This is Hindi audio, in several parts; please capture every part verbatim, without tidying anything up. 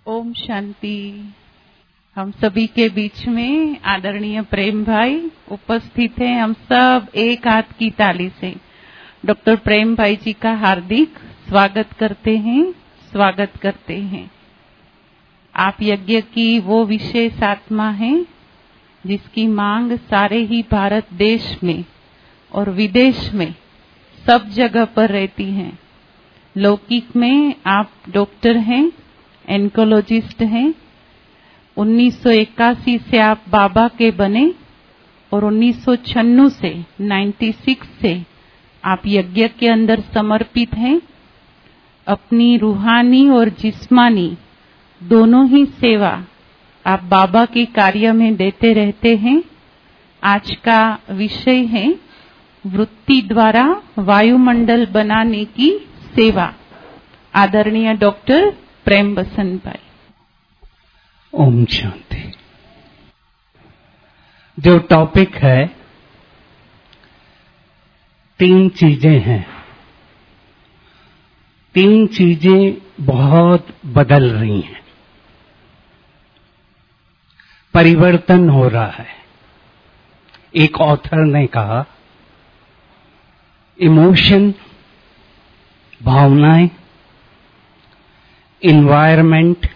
ओम शांति। हम सभी के बीच में आदरणीय प्रेम भाई उपस्थित हैं। हम सब एक हाथ की ताली से डॉक्टर प्रेम भाई जी का हार्दिक स्वागत करते हैं स्वागत करते हैं। आप यज्ञ की वो विशेष आत्मा हैं जिसकी मांग सारे ही भारत देश में और विदेश में सब जगह पर रहती है। लौकिक में आप डॉक्टर हैं, एन्कोलॉजिस्ट हैं। उन्नीस सौ इक्यासी से आप बाबा के बने और उन्नीस सौ छियानवे से छियानवे से आप यज्ञ के अंदर समर्पित हैं। अपनी रूहानी और जिस्मानी दोनों ही सेवा आप बाबा के कार्य में देते रहते हैं। आज का विषय है वृत्ति द्वारा वायुमंडल बनाने की सेवा। आदरणीय डॉक्टर प्रेम बसंत भाई। ओम शांति। जो टॉपिक है, तीन चीजें हैं। तीन चीजें बहुत बदल रही हैं, परिवर्तन हो रहा है। एक ऑथर ने कहा, इमोशन, भावनाएं, इन्वायरमेंट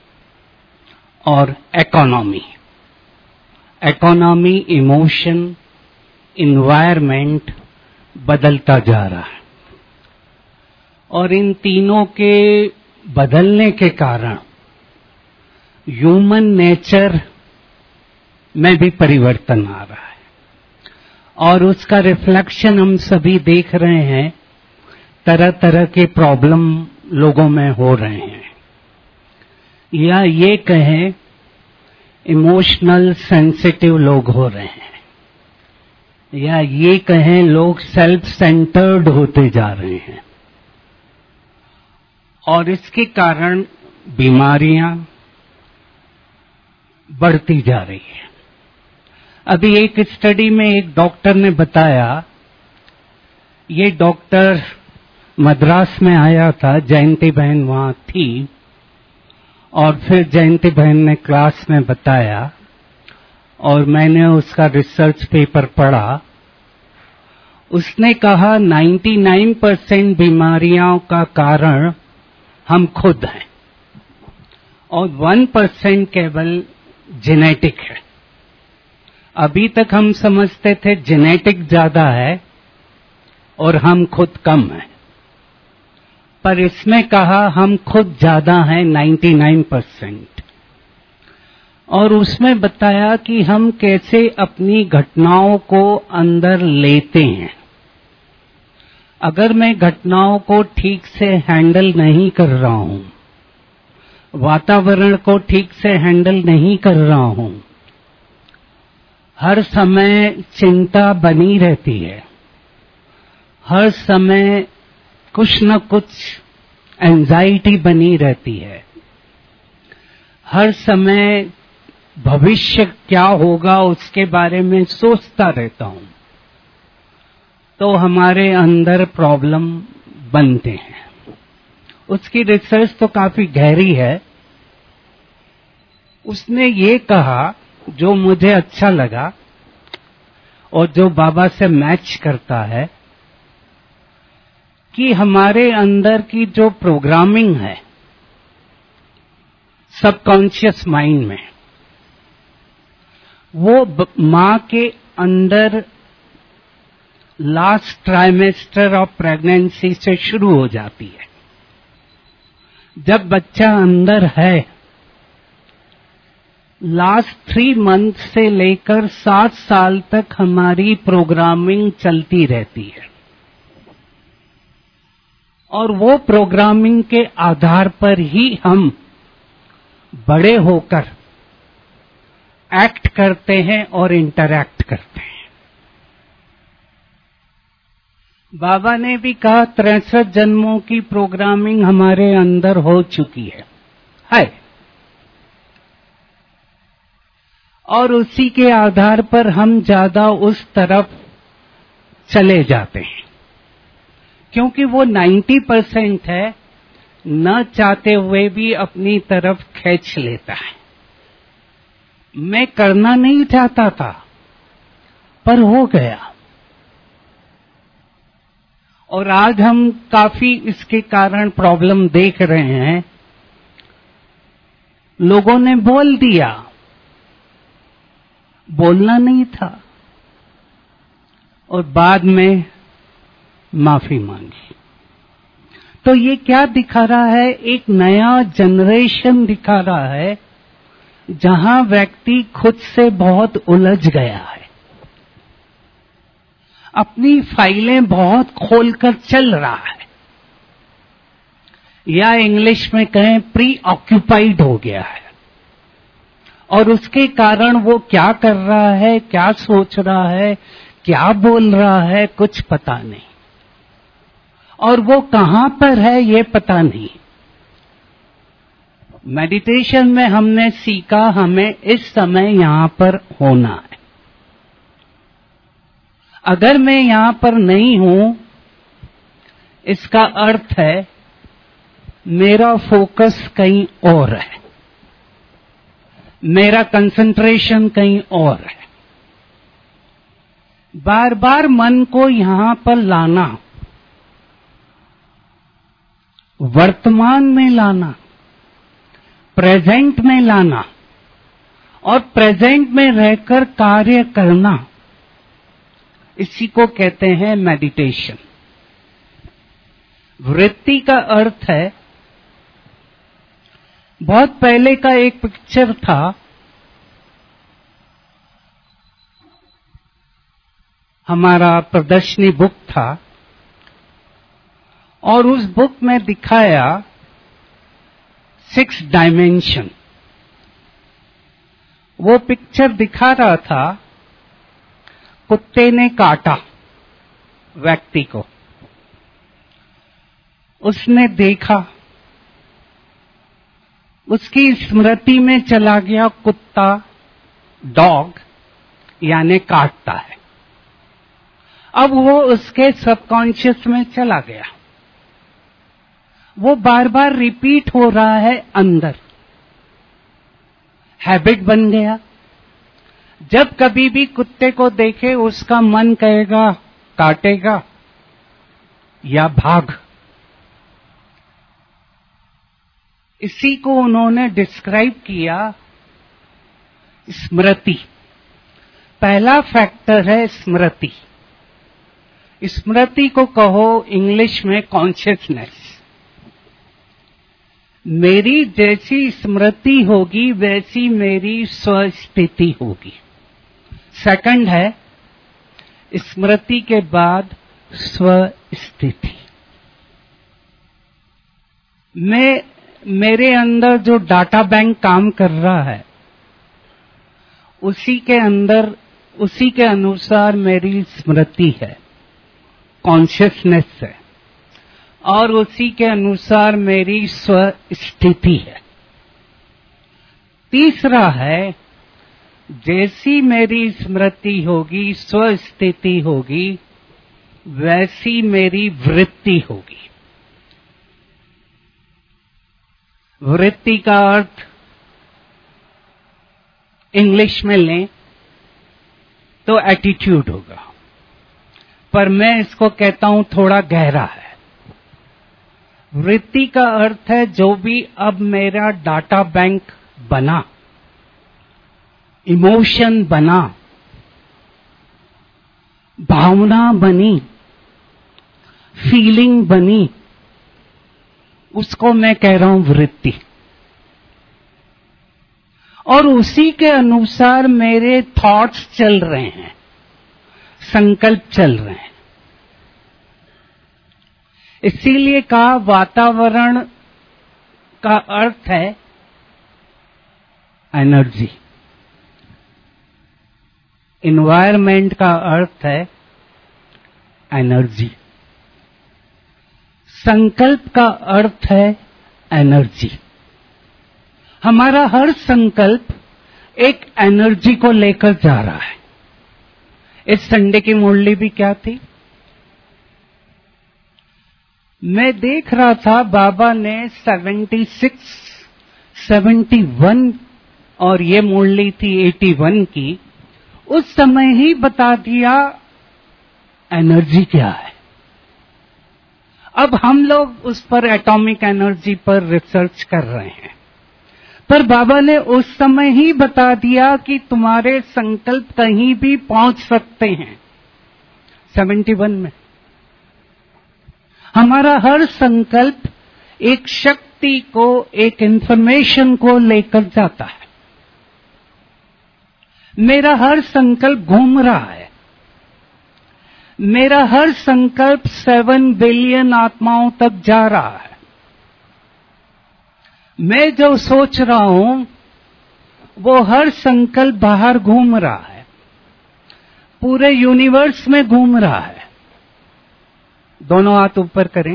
और इकोनॉमी। इकोनॉमी, इमोशन, इन्वायरमेंट बदलता जा रहा है और इन तीनों के बदलने के कारण ह्यूमन नेचर में भी परिवर्तन आ रहा है और उसका रिफ्लेक्शन हम सभी देख रहे हैं। तरह तरह के प्रॉब्लम लोगों में हो रहे हैं, या ये कहें इमोशनल सेंसिटिव लोग हो रहे हैं, या ये कहें लोग सेल्फ सेंटर्ड होते जा रहे हैं और इसके कारण बीमारियां बढ़ती जा रही है। अभी एक स्टडी में एक डॉक्टर ने बताया, ये डॉक्टर मद्रास में आया था, जयंती बहन वहां थी और फिर जयंती बहन ने क्लास में बताया और मैंने उसका रिसर्च पेपर पढ़ा। उसने कहा निन्यानवे परसेंट बीमारियों का कारण हम खुद हैं और एक परसेंट केवल जेनेटिक है। अभी तक हम समझते थे जेनेटिक ज्यादा है और हम खुद कम हैं, पर इसमें कहा हम खुद ज्यादा हैं निन्यानवे परसेंट। और उसमें बताया कि हम कैसे अपनी घटनाओं को अंदर लेते हैं। अगर मैं घटनाओं को ठीक से हैंडल नहीं कर रहा हूं, वातावरण को ठीक से हैंडल नहीं कर रहा हूं, हर समय चिंता बनी रहती है, हर समय कुछ न कुछ एंजाइटी बनी रहती है, हर समय भविष्य क्या होगा उसके बारे में सोचता रहता हूं, तो हमारे अंदर प्रॉब्लम बनते हैं। उसकी रिसर्च तो काफी गहरी है। उसने ये कहा, जो मुझे अच्छा लगा और जो बाबा से मैच करता है, कि हमारे अंदर की जो प्रोग्रामिंग है सबकॉन्शियस माइंड में, वो मां के अंदर लास्ट ट्राइमेस्टर ऑफ प्रेगनेंसी से शुरू हो जाती है। जब बच्चा अंदर है, लास्ट थ्री मंथ से लेकर सात साल तक हमारी प्रोग्रामिंग चलती रहती है और वो प्रोग्रामिंग के आधार पर ही हम बड़े होकर एक्ट करते हैं और इंटरैक्ट करते हैं। बाबा ने भी कहा तिरसठ जन्मों की प्रोग्रामिंग हमारे अंदर हो चुकी है है और उसी के आधार पर हम ज्यादा उस तरफ चले जाते हैं, क्योंकि वो नब्बे परसेंट है, न चाहते हुए भी अपनी तरफ खींच लेता है। मैं करना नहीं चाहता था, पर हो गया। और आज हम काफी इसके कारण प्रॉब्लम देख रहे हैं। लोगों ने बोल दिया, बोलना नहीं था, और बाद में माफी मांगी। तो ये क्या दिखा रहा है? एक नया जनरेशन दिखा रहा है जहां व्यक्ति खुद से बहुत उलझ गया है, अपनी फाइलें बहुत खोलकर चल रहा है, या इंग्लिश में कहें प्री ऑक्यूपाइड हो गया है। और उसके कारण वो क्या कर रहा है, क्या सोच रहा है, क्या बोल रहा है, कुछ पता नहीं, और वो कहां पर है ये पता नहीं। मेडिटेशन में हमने सीखा हमें इस समय यहां पर होना है। अगर मैं यहां पर नहीं हूं, इसका अर्थ है मेरा फोकस कहीं और है, मेरा कंसंट्रेशन कहीं और है। बार बार मन को यहां पर लाना, वर्तमान में लाना, प्रेजेंट में लाना, और प्रेजेंट में रहकर कार्य करना, इसी को कहते हैं मेडिटेशन। वृत्ति का अर्थ है, बहुत पहले का एक पिक्चर था, हमारा प्रदर्शनी बुक था, और उस बुक में दिखाया सिक्स डायमेंशन। वो पिक्चर दिखा रहा था, कुत्ते ने काटा व्यक्ति को, उसने देखा, उसकी स्मृति में चला गया कुत्ता, डॉग यानी काटता है। अब वो उसके सबकॉन्शियस में चला गया, वो बार बार रिपीट हो रहा है अंदर, हैबिट बन गया। जब कभी भी कुत्ते को देखे उसका मन कहेगा काटेगा या भाग। इसी को उन्होंने डिस्क्राइब किया स्मृति। पहला फैक्टर है स्मृति। स्मृति को कहो इंग्लिश में कॉन्शियसनेस। मेरी जैसी स्मृति होगी वैसी मेरी स्वस्थिति होगी। सेकंड है स्मृति के बाद स्वस्थिति। मैं मेरे अंदर जो डाटा बैंक काम कर रहा है उसी के अंदर उसी के अनुसार मेरी स्मृति है, कॉन्शियसनेस है, और उसी के अनुसार मेरी स्वस्थिति है। तीसरा है जैसी मेरी स्मृति होगी, स्वस्थिति होगी, वैसी मेरी वृत्ति होगी। वृत्ति का अर्थ इंग्लिश में लें तो एटीट्यूड होगा, पर मैं इसको कहता हूं थोड़ा गहरा है। वृत्ति का अर्थ है जो भी अब मेरा डाटा बैंक बना, इमोशन बना, भावना बनी, फीलिंग बनी, उसको मैं कह रहा हूं वृत्ति। और उसी के अनुसार मेरे थॉट्स चल रहे हैं, संकल्प चल रहे हैं। इसीलिए कहा वातावरण का अर्थ है एनर्जी, एनवायरमेंट का अर्थ है एनर्जी, संकल्प का अर्थ है एनर्जी। हमारा हर संकल्प एक एनर्जी को लेकर जा रहा है। इस संडे की मुरली भी क्या थी? मैं देख रहा था बाबा ने छिहत्तर सेवेंटी वन और ये मुरली थी एटी वन की, उस समय ही बता दिया एनर्जी क्या है। अब हम लोग उस पर एटॉमिक एनर्जी पर रिसर्च कर रहे हैं, पर बाबा ने उस समय ही बता दिया कि तुम्हारे संकल्प कहीं भी पहुंच सकते हैं। सेवेंटी वन में हमारा हर संकल्प एक शक्ति को, एक इंफॉर्मेशन को लेकर जाता है। मेरा हर संकल्प घूम रहा है। मेरा हर संकल्प सेवन बिलियन आत्माओं तक जा रहा है। मैं जो सोच रहा हूं वो हर संकल्प बाहर घूम रहा है, पूरे यूनिवर्स में घूम रहा है। दोनों हाथ ऊपर करें।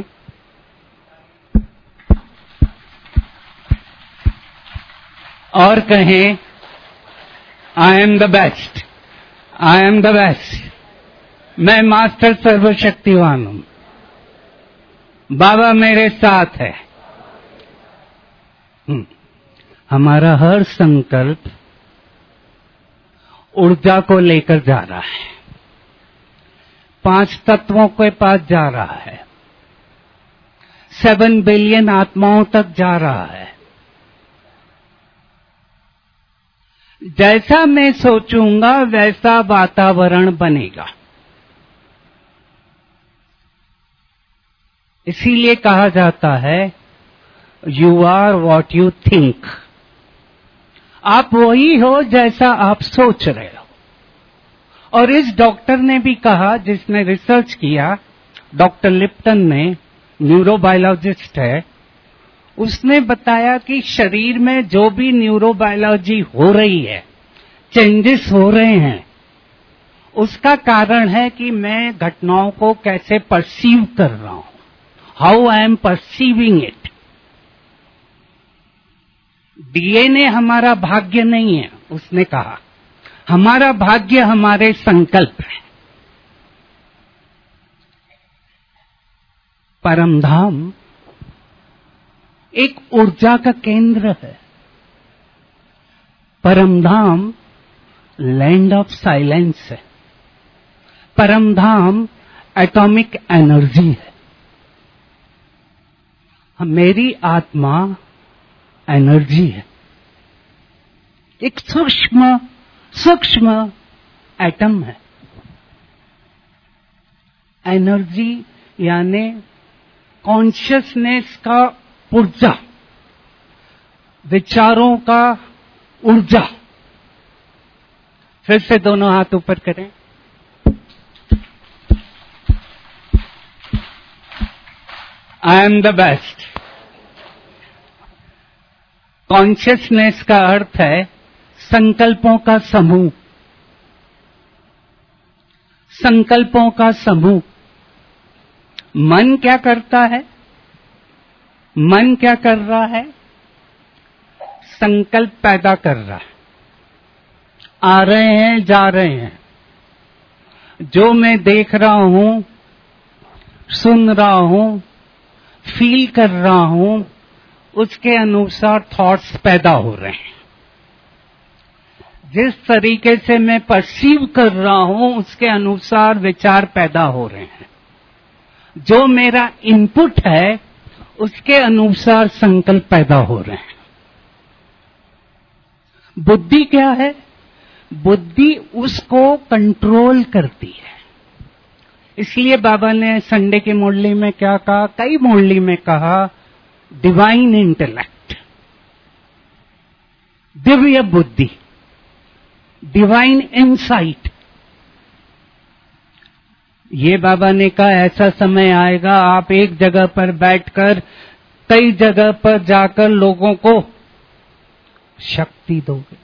और कहें, I am the best, I am the best. मैं मास्टर सर्वशक्तिवान हूं, बाबा मेरे साथ है। हमारा हर संकल्प ऊर्जा को लेकर जा रहा है, पांच तत्वों के पास जा रहा है, सेवन बिलियन आत्माओं तक जा रहा है। जैसा मैं सोचूंगा वैसा वातावरण बनेगा। इसीलिए कहा जाता है you are what you think. आप वही हो जैसा आप सोच रहे हो। और इस डॉक्टर ने भी कहा, जिसने रिसर्च किया, डॉक्टर लिप्टन ने, न्यूरोबायोलॉजिस्ट है, उसने बताया कि शरीर में जो भी न्यूरोबायोलॉजी हो रही है, चेंजेस हो रहे हैं, उसका कारण है कि मैं घटनाओं को कैसे परसीव कर रहा हूं, how I am perceiving it. DNA हमारा भाग्य नहीं है, उसने कहा, हमारा भाग्य हमारे संकल्प है। परमधाम एक ऊर्जा का केंद्र है। परमधाम लैंड ऑफ साइलेंस है। परमधाम एटॉमिक एनर्जी है। मेरी आत्मा एनर्जी है, एक सूक्ष्म सूक्ष्म एटम है। एनर्जी यानी कॉन्शियसनेस का ऊर्जा, विचारों का ऊर्जा। फिर से दोनों हाथ ऊपर करें। I am the best. Consciousness का अर्थ है संकल्पों का समूह। संकल्पों का समूह। मन क्या करता है? मन क्या कर रहा है? संकल्प पैदा कर रहा है। आ रहे हैं, जा रहे हैं। जो मैं देख रहा हूं, सुन रहा हूं, फील कर रहा हूं, उसके अनुसार थॉट्स पैदा हो रहे हैं। जिस तरीके से मैं परसीव कर रहा हूं, उसके अनुसार विचार पैदा हो रहे हैं। जो मेरा इनपुट है, उसके अनुसार संकल्प पैदा हो रहे हैं। बुद्धि क्या है? बुद्धि उसको कंट्रोल करती है। इसलिए बाबा ने संडे की मुरली में क्या कहा, कई मुरली में कहा, डिवाइन इंटेलेक्ट, दिव्य बुद्धि, डिवाइन इनसाइट। ये बाबा ने कहा ऐसा समय आएगा आप एक जगह पर बैठकर कई जगह पर जाकर लोगों को शक्ति दोगे।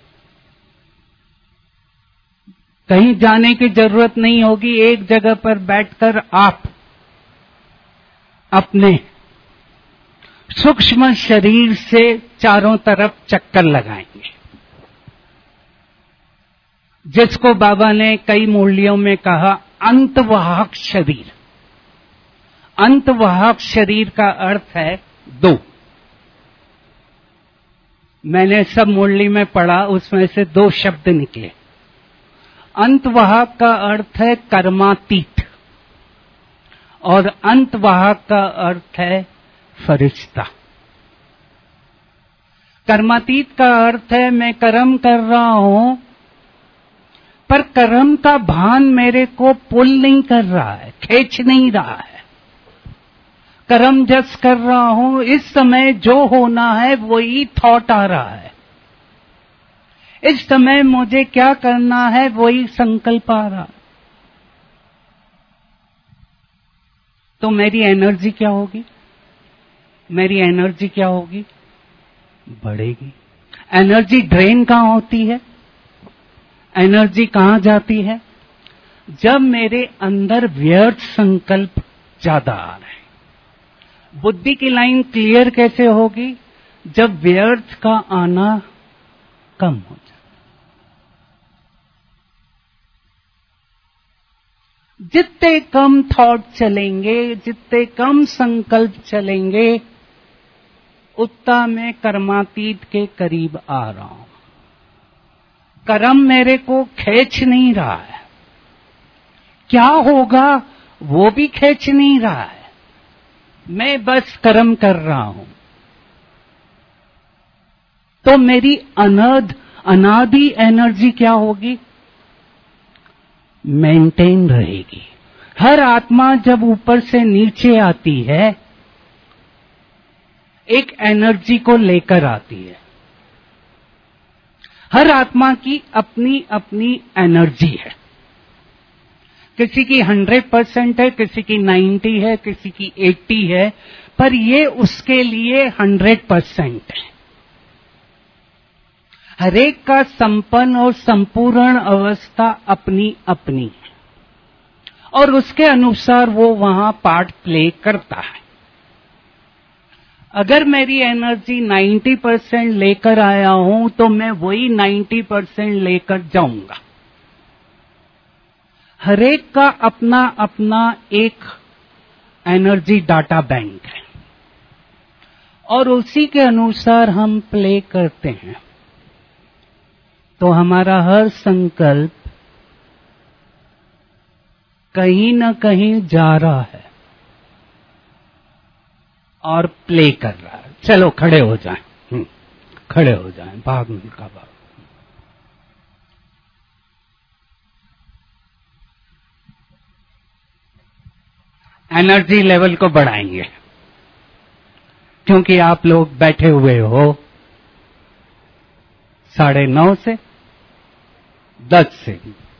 कहीं जाने की जरूरत नहीं होगी, एक जगह पर बैठकर आप अपने सूक्ष्म शरीर से चारों तरफ चक्कर लगाएंगे। जिसको बाबा ने कई मुरलियों में कहा अंतवाहक शरीर। अंतवाहक शरीर का अर्थ है दो। मैंने सब मुरली में पढ़ा, उसमें से दो शब्द निकले। अंतवाहक का अर्थ है कर्मातीत और अंतवाहक का अर्थ है फरिश्ता। कर्मातीत का अर्थ है मैं कर्म कर रहा हूं, पर कर्म का भान मेरे को पुल नहीं कर रहा है, खींच नहीं रहा है। कर्म जस कर रहा हूं, इस समय जो होना है वही थॉट आ रहा है। इस समय मुझे क्या करना है वही संकल्प आ रहा है। तो मेरी एनर्जी क्या होगी? मेरी एनर्जी क्या होगी? बढ़ेगी। एनर्जी ड्रेन कहां होती है? एनर्जी कहां जाती है? जब मेरे अंदर व्यर्थ संकल्प ज्यादा आ रहे हैं। बुद्धि की लाइन क्लियर कैसे होगी? जब व्यर्थ का आना कम हो जाए। जितने कम थॉट चलेंगे, जितने कम संकल्प चलेंगे, उतना मैं कर्मातीत के करीब आ रहा हूं। कर्म मेरे को खींच नहीं रहा है। क्या होगा वो भी खींच नहीं रहा है। मैं बस कर्म कर रहा हूं। तो मेरी अनद अनादि एनर्जी क्या होगी? मेंटेन रहेगी। हर आत्मा जब ऊपर से नीचे आती है, एक एनर्जी को लेकर आती है। हर आत्मा की अपनी अपनी एनर्जी है। किसी की हंड्रेड परसेंट है, किसी की नाइन्टी है, किसी की एट्टी है, पर ये उसके लिए हंड्रेड परसेंट है। हरेक का संपन्न और संपूर्ण अवस्था अपनी अपनी है और उसके अनुसार वो वहां पार्ट प्ले करता है। अगर मेरी एनर्जी नाइन्टी परसेंट लेकर आया हूं तो मैं वही नाइन्टी परसेंट लेकर जाऊंगा। हरेक का अपना अपना एक एनर्जी डाटा बैंक है और उसी के अनुसार हम प्ले करते हैं। तो हमारा हर संकल्प कहीं न कहीं जा रहा है और प्ले कर रहा है। चलो खड़े हो जाएं, खड़े हो जाएं, भाग मिलका भाग। एनर्जी लेवल को बढ़ाएंगे क्योंकि आप लोग बैठे हुए हो साढ़े नौ से दस से।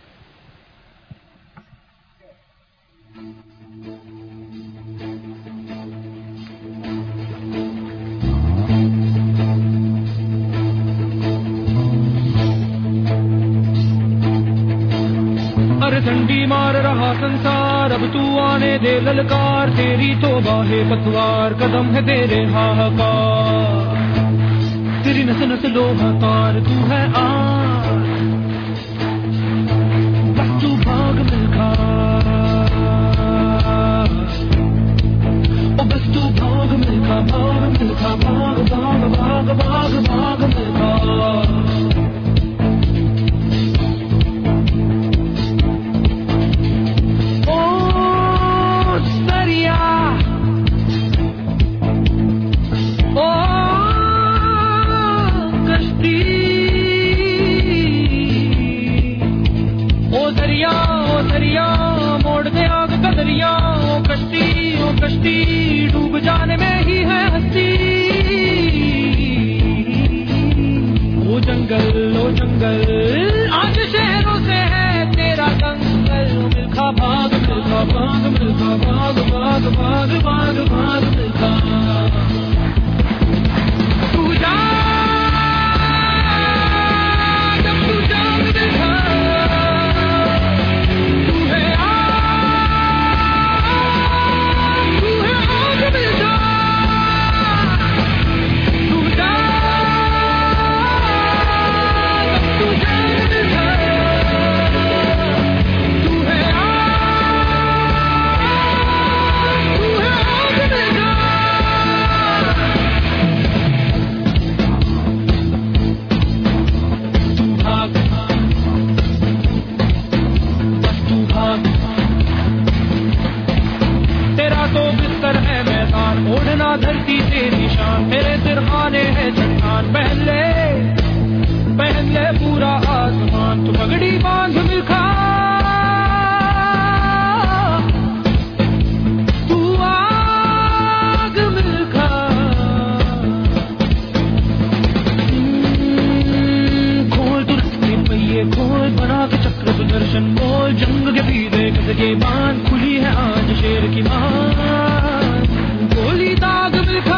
अरे डंडी मार रहा संसार, अब तू आने दे ललकार। तेरी तौबा है पतवार, कदम है तेरे हाहाकार। तेरी नस नस लोहा तार, तू है आर। बस तू भाग मिलखा, ओ बस तू भाग मिलखा, भाग मिलखा, भाग भाग भाग भाग भाग मिलखा। कश्ती डूब जाने में ही है हस्ती। ओ जंगल ओ जंगल आज शहरों से है तेरा दंगल। मिल्खा भाग मिल्खा भाग मिल्खा भाग भाग भाग भाग भाग मिल्खा। तू जा जब तू जाग मिल्खा, Thank you. पगड़ी बांध मिलखा तू आग मिलखा खोल तू रस्ते पहिए खोल बना के चक्र सुदर्शन बोल जंग के पीछे कस के बांध खुली है आज शेर की मान गोली दाग मिलखा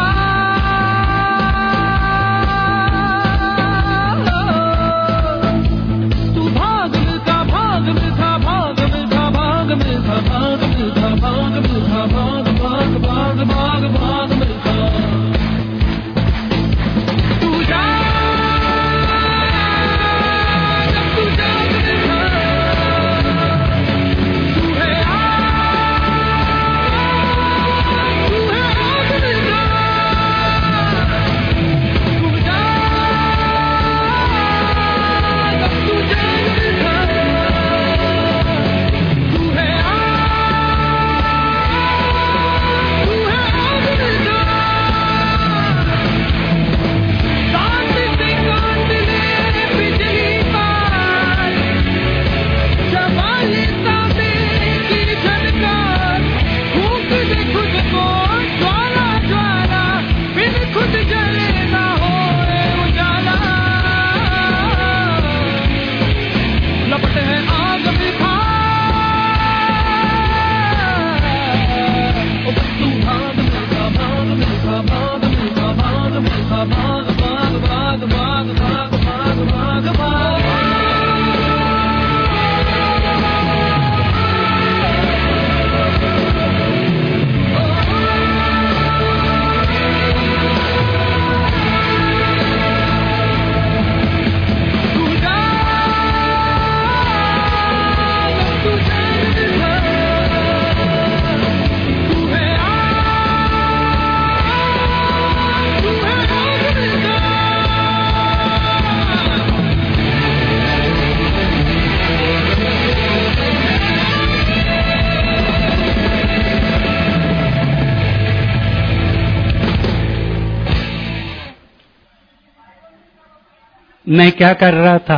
मैं क्या कर रहा था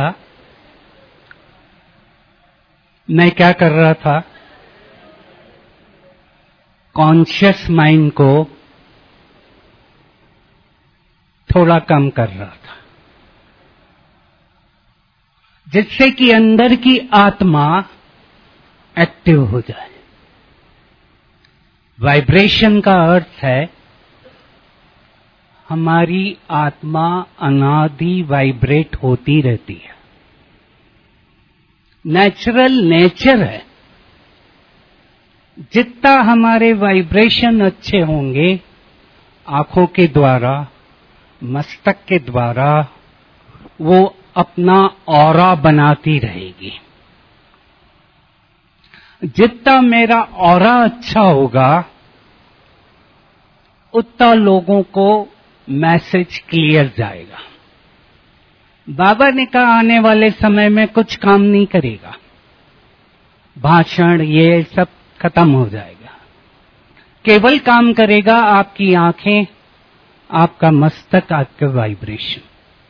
मैं क्या कर रहा था कॉन्शियस माइंड को थोड़ा कम कर रहा था, जिससे कि अंदर की आत्मा एक्टिव हो जाए। वाइब्रेशन का अर्थ है हमारी आत्मा अनादि वाइब्रेट होती रहती है, नेचुरल नेचर है। जितना हमारे वाइब्रेशन अच्छे होंगे आंखों के द्वारा, मस्तक के द्वारा, वो अपना ऑरा बनाती रहेगी। जितना मेरा ऑरा अच्छा होगा उतना लोगों को मैसेज क्लियर जाएगा। बाबा ने कहा आने वाले समय में कुछ काम नहीं करेगा, भाषण ये सब खत्म हो जाएगा। केवल काम करेगा आपकी आंखें, आपका मस्तक, आपका वाइब्रेशन,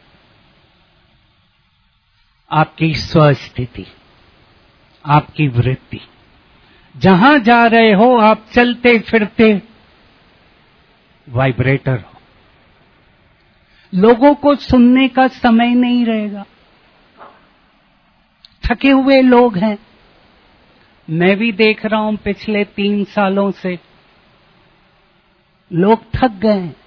आपकी स्वस्थिति, आपकी वृत्ति। जहां जा रहे हो आप चलते फिरते वाइब्रेटर हो। लोगों को सुनने का समय नहीं रहेगा। थके हुए लोग हैं, मैं भी देख रहा हूं पिछले तीन सालों से लोग थक गए हैं।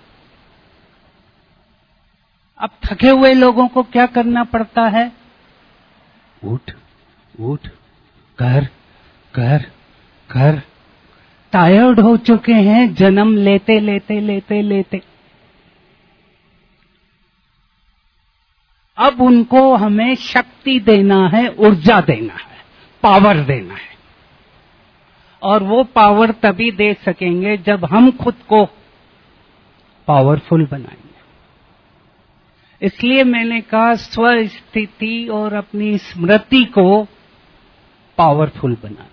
अब थके हुए लोगों को क्या करना पड़ता है? उठ उठ कर कर कर। टायर्ड हो चुके हैं जन्म लेते लेते लेते लेते। अब उनको हमें शक्ति देना है, ऊर्जा देना है, पावर देना है। और वो पावर तभी दे सकेंगे जब हम खुद को पावरफुल बनाएंगे। इसलिए मैंने कहा स्वस्थिति और अपनी स्मृति को पावरफुल बनाइए।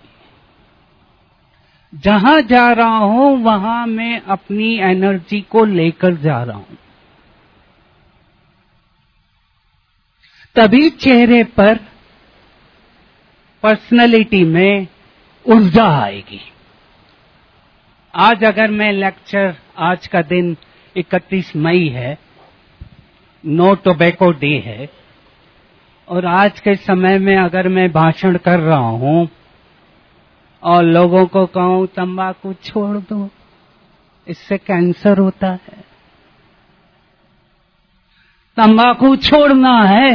जहां जा रहा हूं वहां मैं अपनी एनर्जी को लेकर जा रहा हूं। तभी चेहरे पर पर्सनैलिटी में ऊर्जा आएगी। आज अगर मैं लेक्चर, आज का दिन इकतीस मई है, नो टोबैको डे है, और आज के समय में अगर मैं भाषण कर रहा हूं और लोगों को कहूं तंबाकू छोड़ दो, इससे कैंसर होता है, तंबाकू छोड़ना है,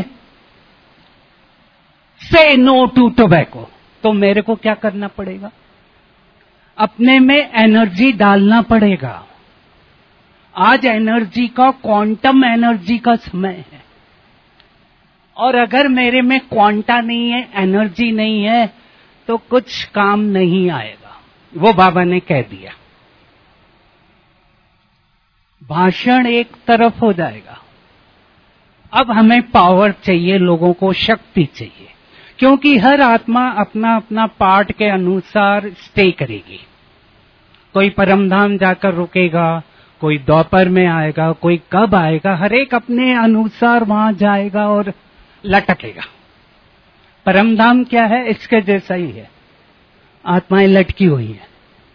से नो टू टोबैको, तो मेरे को क्या करना पड़ेगा? अपने में एनर्जी डालना पड़ेगा। आज एनर्जी का, क्वांटम एनर्जी का समय है, और अगर मेरे में क्वांटा नहीं है, एनर्जी नहीं है, तो कुछ काम नहीं आएगा। वो बाबा ने कह दिया। भाषण एक तरफ हो जाएगा, अब हमें पावर चाहिए, लोगों को शक्ति चाहिए, क्योंकि हर आत्मा अपना अपना पार्ट के अनुसार स्टे करेगी। कोई परमधाम जाकर रुकेगा, कोई दोपहर में आएगा, कोई कब आएगा, हर एक अपने अनुसार वहां जाएगा और लटकेगा। परमधाम क्या है? इसके जैसा ही है, आत्माएं लटकी हुई है,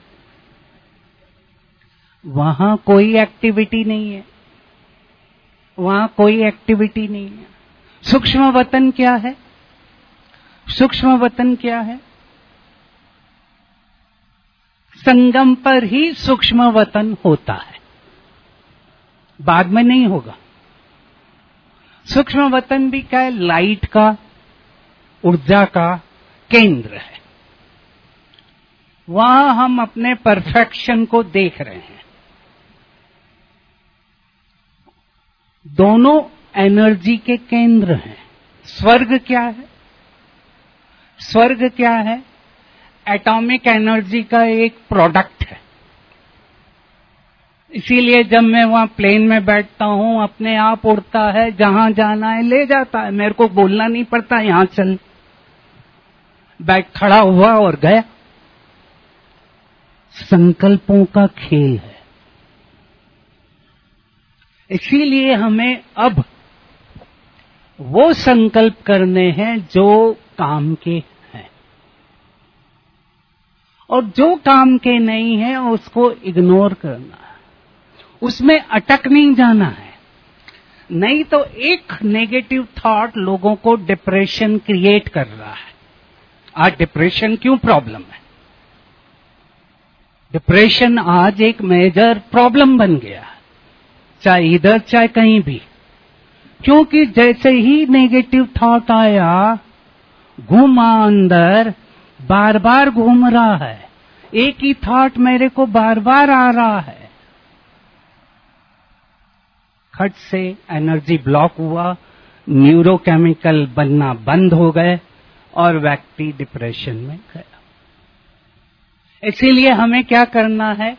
वहां कोई एक्टिविटी नहीं है, वहां कोई एक्टिविटी नहीं है। सूक्ष्म वतन क्या है? सूक्ष्म वतन क्या है? संगम पर ही सूक्ष्म वतन होता है, बाद में नहीं होगा। सूक्ष्म वतन भी क्या है? लाइट का, ऊर्जा का केंद्र है। वहां हम अपने परफेक्शन को देख रहे हैं। दोनों एनर्जी के केंद्र हैं। स्वर्ग क्या है? स्वर्ग क्या है? एटॉमिक एनर्जी का एक प्रोडक्ट है। इसीलिए जब मैं वहां प्लेन में बैठता हूं, अपने आप उड़ता है, जहां जाना है ले जाता है, मेरे को बोलना नहीं पड़ता यहां चल, बैठ खड़ा हुआ और गया। संकल्पों का खेल है। इसीलिए हमें अब वो संकल्प करने हैं जो काम के हैं, और जो काम के नहीं है उसको इग्नोर करना है, उसमें अटक नहीं जाना है। नहीं तो एक नेगेटिव थॉट लोगों को डिप्रेशन क्रिएट कर रहा है। आज डिप्रेशन क्यों प्रॉब्लम है? डिप्रेशन आज एक मेजर प्रॉब्लम बन गया है, चाहे इधर चाहे कहीं भी। क्योंकि जैसे ही नेगेटिव थॉट आया, घूमा अंदर, बार बार घूम रहा है, एक ही थॉट मेरे को बार बार आ रहा है, खट से एनर्जी ब्लॉक हुआ, न्यूरोकेमिकल बनना बंद हो गए और व्यक्ति डिप्रेशन में गया। इसीलिए हमें क्या करना है?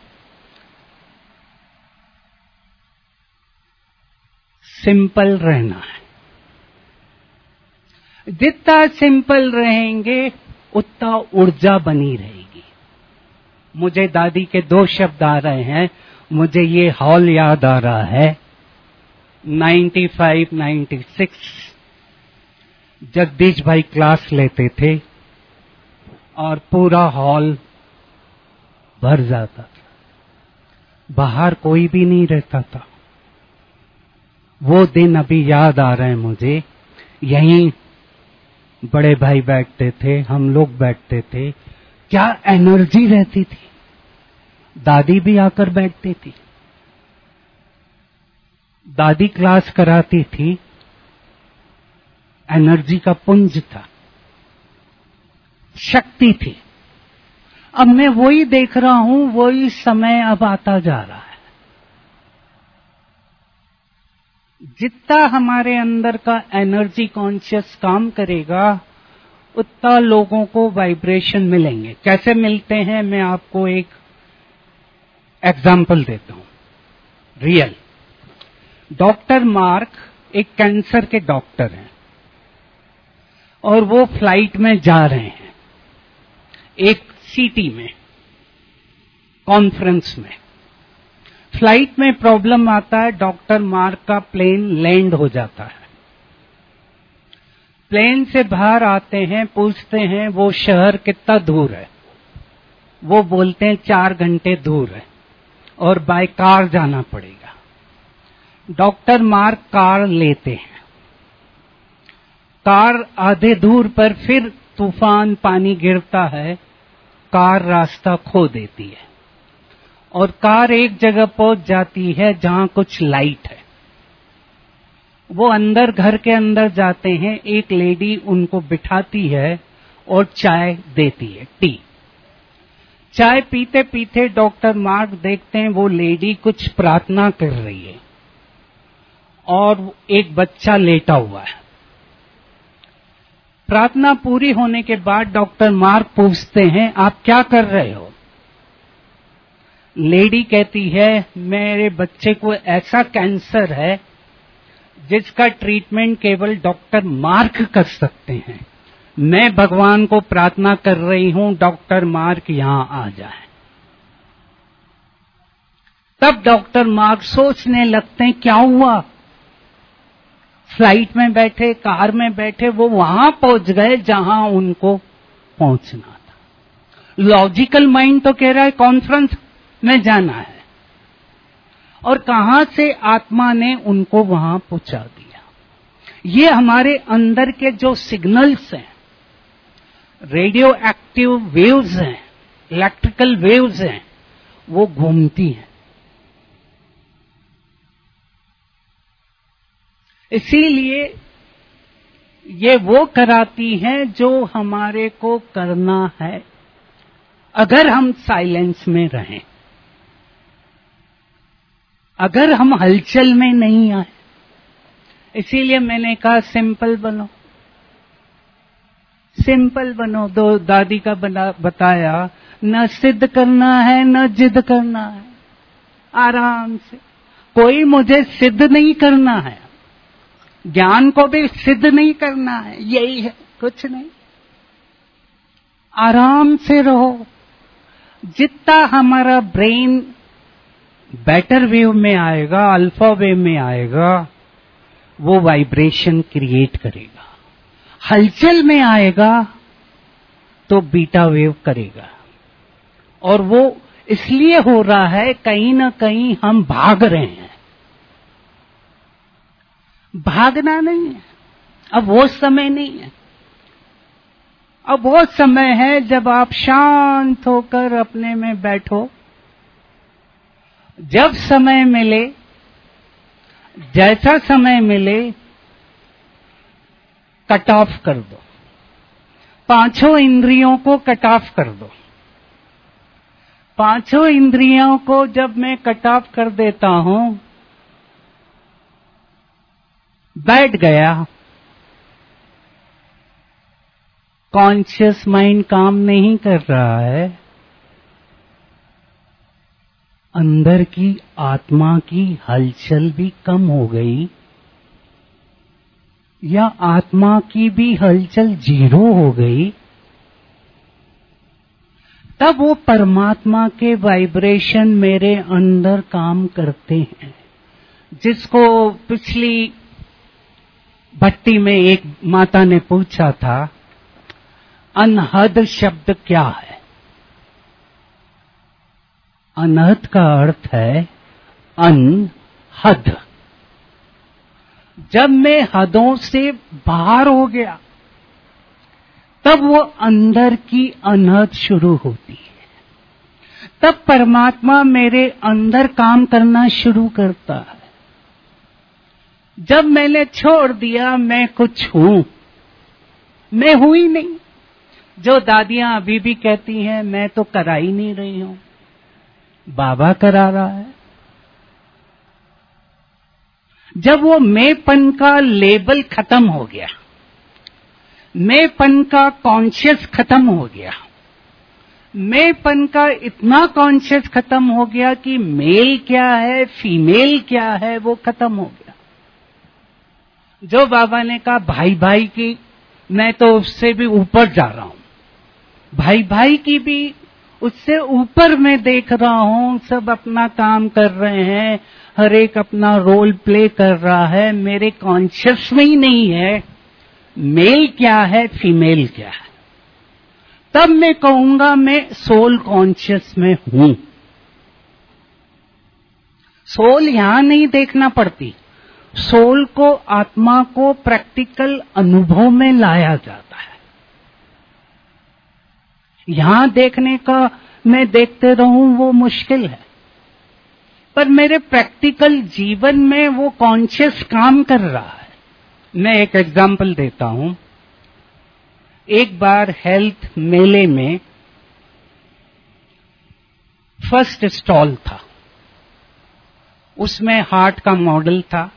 सिंपल रहना है। जितना सिंपल रहेंगे उतना ऊर्जा बनी रहेगी। मुझे दादी के दो शब्द आ रहे हैं, मुझे ये हॉल याद आ रहा है। Ninety five ninety six Jagdish भाई क्लास लेते थे और पूरा हॉल भर जाता था, बाहर कोई भी नहीं रहता था। वो दिन अभी याद आ रहे हैं मुझे। यहीं बड़े भाई बैठते थे, हम लोग बैठते थे, क्या एनर्जी रहती थी। दादी भी आकर बैठती थी, दादी क्लास कराती थी, एनर्जी का पुंज था, शक्ति थी। अब मैं वही देख रहा हूं, वही समय अब आता जा रहा है। जितना हमारे अंदर का एनर्जी कॉन्शियस काम करेगा, उतना लोगों को वाइब्रेशन मिलेंगे। कैसे मिलते हैं? मैं आपको एक एग्जाम्पल देता हूं, रियल। डॉक्टर मार्क एक कैंसर के डॉक्टर हैं और वो फ्लाइट में जा रहे हैं एक सिटी में, कॉन्फ्रेंस में। फ्लाइट में प्रॉब्लम आता है, डॉक्टर मार्क का प्लेन लैंड हो जाता है। प्लेन से बाहर आते हैं, पूछते हैं वो शहर कितना दूर है, वो बोलते हैं चार घंटे दूर है और बाय कार जाना पड़ेगा। डॉक्टर मार्क कार लेते हैं। कार आधे दूर पर फिर तूफान पानी गिरता है, कार रास्ता खो देती है और कार एक जगह पहुंच जाती है जहां कुछ लाइट है। वो अंदर, घर के अंदर जाते हैं, एक लेडी उनको बिठाती है और चाय देती है, टी। चाय पीते पीते डॉक्टर मार्क देखते हैं वो लेडी कुछ प्रार्थना कर रही है और एक बच्चा लेटा हुआ है। प्रार्थना पूरी होने के बाद डॉक्टर मार्क पूछते हैं, आप क्या कर रहे हो? लेडी कहती है, मेरे बच्चे को ऐसा कैंसर है जिसका ट्रीटमेंट केवल डॉक्टर मार्क कर सकते हैं। मैं भगवान को प्रार्थना कर रही हूं डॉक्टर मार्क यहां आ जाए। तब डॉक्टर मार्क सोचने लगते हैं क्या हुआ। फ्लाइट में बैठे, कार में बैठे, वो वहां पहुंच गए जहां उनको पहुंचना था। लॉजिकल माइंड तो कह रहा है कॉन्फ्रेंस में जाना है, और कहां से आत्मा ने उनको वहां पहुंचा दिया। ये हमारे अंदर के जो सिग्नल्स हैं, रेडियो एक्टिव वेव्स हैं, इलेक्ट्रिकल वेव्स हैं, वो घूमती हैं। इसीलिए ये वो कराती हैं जो हमारे को करना है, अगर हम साइलेंस में रहें, अगर हम हलचल में नहीं आए। इसीलिए मैंने कहा सिंपल बनो, सिंपल बनो। दो दादी का बना, बताया, न सिद्ध करना है न जिद करना है, आराम से। कोई मुझे सिद्ध नहीं करना है, ज्ञान को भी सिद्ध नहीं करना है, यही है, कुछ नहीं। आराम से रहो। जितना हमारा ब्रेन बेटर वेव में आएगा, अल्फा वेव में आएगा, वो वाइब्रेशन क्रिएट करेगा। हलचल में आएगा तो बीटा वेव करेगा। और वो इसलिए हो रहा है, कहीं ना कहीं हम भाग रहे हैं। भागना नहीं है, अब वो समय नहीं है। अब वो समय है जब आप शांत होकर अपने में बैठो। जब समय मिले, जैसा समय मिले, कट ऑफ कर दो। पांचों इंद्रियों को कट ऑफ कर दो। पांचों इंद्रियों को जब मैं कट ऑफ कर देता हूं, बैठ गया, कॉन्शियस माइंड काम नहीं कर रहा है, अंदर की आत्मा की हलचल भी कम हो गई, या आत्मा की भी हलचल जीरो हो गई, तब वो परमात्मा के वाइब्रेशन मेरे अंदर काम करते हैं। जिसको पिछली भट्टी में एक माता ने पूछा था, अनहद शब्द क्या है? अनहद का अर्थ है अनहद। जब मैं हदों से बाहर हो गया, तब वो अंदर की अनहद शुरू होती है। तब परमात्मा मेरे अंदर काम करना शुरू करता है। जब मैंने छोड़ दिया मैं कुछ हूं, मैं हूं ही नहीं। जो दादियां अभी भी कहती हैं मैं तो करा ही नहीं रही हूं, बाबा करा रहा है। जब वो मैंपन का लेबल खत्म हो गया, मैंपन का कॉन्शियस खत्म हो गया, मैंपन का इतना कॉन्शियस खत्म हो गया कि मेल क्या है, फीमेल क्या है, वो खत्म हो गया। जो बाबा ने कहा भाई भाई की, मैं तो उससे भी ऊपर जा रहा हूं, भाई भाई की भी उससे ऊपर मैं देख रहा हूं। सब अपना काम कर रहे हैं, हर एक अपना रोल प्ले कर रहा है, मेरे कॉन्शियस में ही नहीं है। मेल क्या है, फीमेल क्या है, तब मैं कहूंगा मैं सोल कॉन्शियस में हूं। सोल यहां नहीं देखना पड़ती, सोल को, आत्मा को प्रैक्टिकल अनुभव में लाया जाता है। यहां देखने का मैं देखते रहूं वो मुश्किल है, पर मेरे प्रैक्टिकल जीवन में वो कॉन्शियस काम कर रहा है। मैं एक एग्जांपल देता हूं। एक बार हेल्थ मेले में फर्स्ट स्टॉल था, उसमें हार्ट का मॉडल था।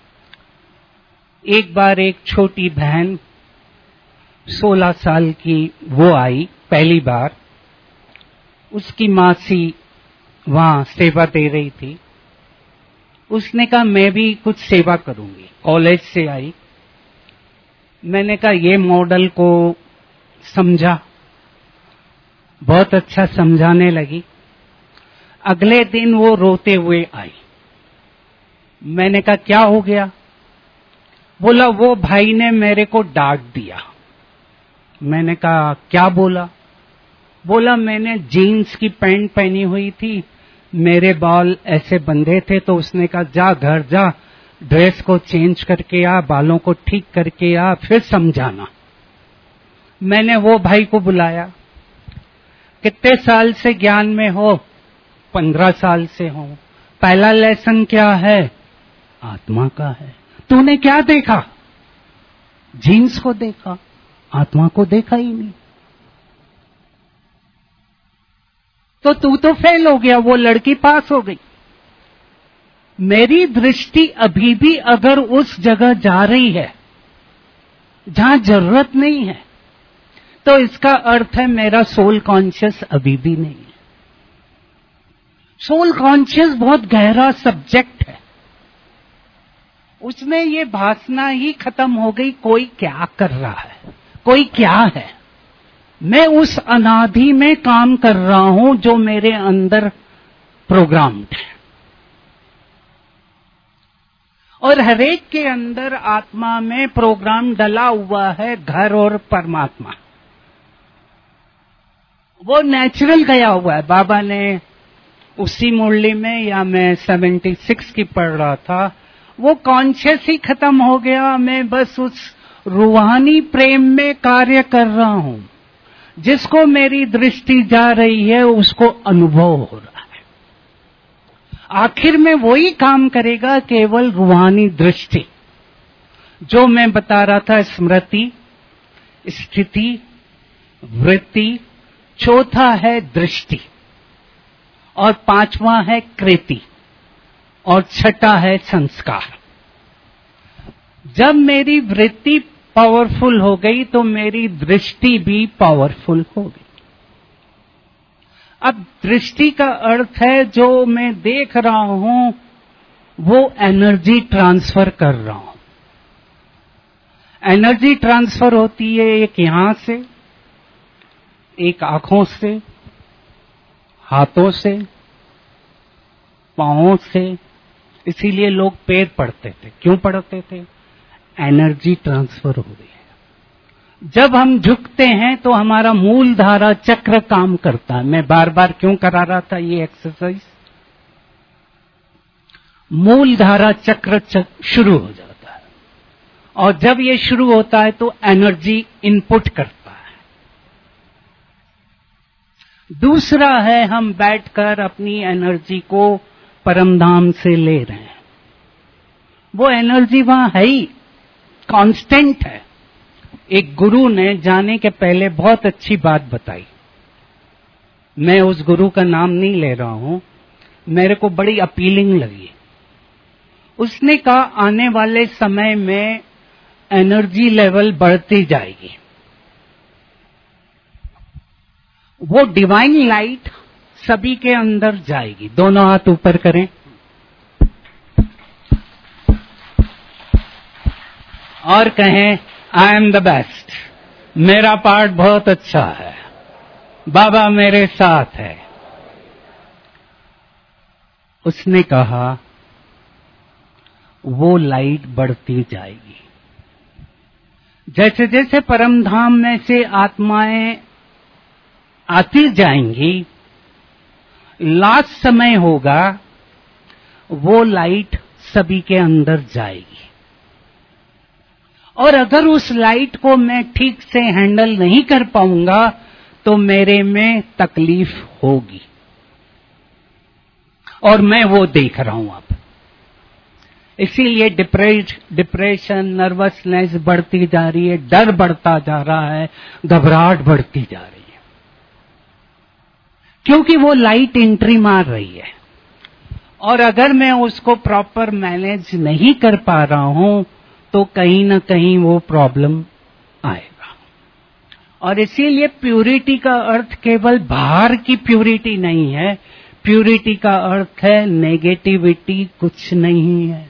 एक बार एक छोटी बहन सोलह साल की वो आई पहली बार, उसकी मासी वहां सेवा दे रही थी। उसने कहा मैं भी कुछ सेवा करूंगी, कॉलेज से आई। मैंने कहा ये मॉडल को समझा, बहुत अच्छा समझाने लगी। अगले दिन वो रोते हुए आई। मैंने कहा क्या हो गया? बोला वो भाई ने मेरे को डांट दिया। मैंने कहा क्या बोला? बोला मैंने जीन्स की पैंट पहनी हुई थी, मेरे बाल ऐसे बंधे थे, तो उसने कहा जा घर जा, ड्रेस को चेंज करके आ, बालों को ठीक करके आ, फिर समझाना। मैंने वो भाई को बुलाया। कितने साल से ज्ञान में हो? पंद्रह साल से हो। पहला लेसन क्या है? आत्मा का है। तूने क्या देखा? जीन्स को देखा, आत्मा को देखा ही नहीं। तो तू तो फेल हो गया, वो लड़की पास हो गई। मेरी दृष्टि अभी भी अगर उस जगह जा रही है जहां जरूरत नहीं है, तो इसका अर्थ है मेरा सोल कॉन्शियस अभी भी नहीं है। सोल कॉन्शियस बहुत गहरा सब्जेक्ट है, उसमें ये भासना ही खत्म हो गई कोई क्या कर रहा है, कोई क्या है। मैं उस अनादि में काम कर रहा हूं जो मेरे अंदर प्रोग्राम्ड है, और हरेक के अंदर आत्मा में प्रोग्राम डला हुआ है, घर और परमात्मा। वो नेचुरल गया हुआ है। बाबा ने उसी मुरली में, या मैं सेवेंटी सिक्स की पढ़ रहा था, वो कॉन्शियस ही खत्म हो गया। मैं बस उस रूहानी प्रेम में कार्य कर रहा हूं, जिसको मेरी दृष्टि जा रही है उसको अनुभव हो रहा है। आखिर में वही काम करेगा, केवल रूहानी दृष्टि। जो मैं बता रहा था, स्मृति, स्थिति, वृत्ति, चौथा है दृष्टि, और पांचवा है कृति, और छठा है संस्कार। जब मेरी वृत्ति पावरफुल हो गई तो मेरी दृष्टि भी पावरफुल हो गई। अब दृष्टि का अर्थ है जो मैं देख रहा हूं वो एनर्जी ट्रांसफर कर रहा हूं। एनर्जी ट्रांसफर होती है एक यहां से, एक आंखों से, हाथों से, पांवों से। इसीलिए लोग पैर पढ़ते थे। क्यों पढ़ते थे? एनर्जी ट्रांसफर हो रही है। जब हम झुकते हैं तो हमारा मूल धारा चक्र काम करता है। मैं बार बार क्यों करा रहा था ये एक्सरसाइज? मूल धारा चक्र, चक्र शुरू हो जाता है, और जब ये शुरू होता है तो एनर्जी इनपुट करता है। दूसरा है हम बैठकर अपनी एनर्जी को परमधाम से ले रहे हैं। वो एनर्जी वहां है ही, कांस्टेंट है। एक गुरु ने जाने के पहले बहुत अच्छी बात बताई। मैं उस गुरु का नाम नहीं ले रहा हूं, मेरे को बड़ी अपीलिंग लगी। उसने कहा आने वाले समय में एनर्जी लेवल बढ़ती जाएगी। वो डिवाइन लाइट सभी के अंदर जाएगी। दोनों हाथ ऊपर करें और कहें आई एम द बेस्ट। मेरा पार्ट बहुत अच्छा है, बाबा मेरे साथ है। उसने कहा वो लाइट बढ़ती जाएगी। जैसे जैसे परम धाम में से आत्माएं आती जाएंगी, लास्ट समय होगा वो लाइट सभी के अंदर जाएगी। और अगर उस लाइट को मैं ठीक से हैंडल नहीं कर पाऊंगा तो मेरे में तकलीफ होगी, और मैं वो देख रहा हूं अब। इसीलिए डिप्रेस डिप्रेशन, नर्वसनेस बढ़ती जा रही है, डर बढ़ता जा रहा है, घबराहट बढ़ती जा रही है, क्योंकि वो लाइट एंट्री मार रही है। और अगर मैं उसको प्रॉपर मैनेज नहीं कर पा रहा हूं तो कहीं ना कहीं वो प्रॉब्लम आएगा। और इसीलिए प्यूरिटी का अर्थ केवल बाहर की प्यूरिटी नहीं है, प्यूरिटी का अर्थ है नेगेटिविटी कुछ नहीं है।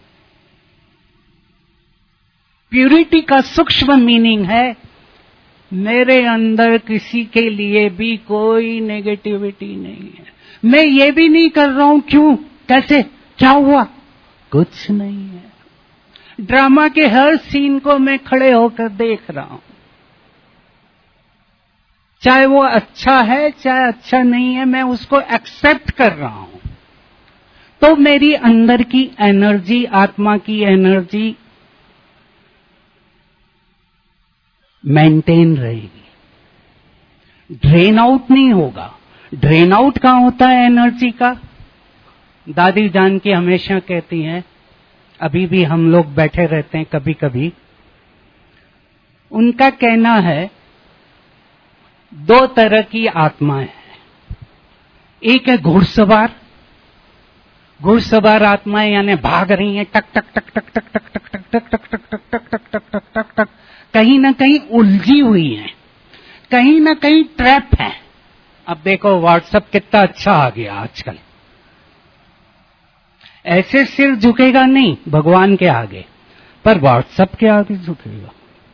प्यूरिटी का सूक्ष्म मीनिंग है मेरे अंदर किसी के लिए भी कोई नेगेटिविटी नहीं है। मैं ये भी नहीं कर रहा हूं क्यों, कैसे, क्या हुआ, कुछ नहीं है। ड्रामा के हर सीन को मैं खड़े होकर देख रहा हूं, चाहे वो अच्छा है चाहे अच्छा नहीं है, मैं उसको एक्सेप्ट कर रहा हूं। तो मेरी अंदर की एनर्जी, आत्मा की एनर्जी मेंटेन रहेगी, ड्रेन आउट नहीं होगा। ड्रेन आउट कहां होता है एनर्जी का? दादी जान की हमेशा कहती हैं, अभी भी हम लोग बैठे रहते हैं कभी कभी, उनका कहना है दो तरह की आत्माएं हैं। एक है घुड़सवार, घुड़सवार आत्माएं यानी भाग रही हैं, टक टक टक टक टक टक टक टक टक टक टक टक टक टक टक टक टक टक, कहीं ना कहीं उलझी हुई हैं, कहीं ना कहीं ट्रैप है। अब देखो व्हाट्सएप कितना अच्छा आ गया आजकल, ऐसे सिर झुकेगा नहीं भगवान के आगे, पर व्हाट्सएप के आगे झुकेगा।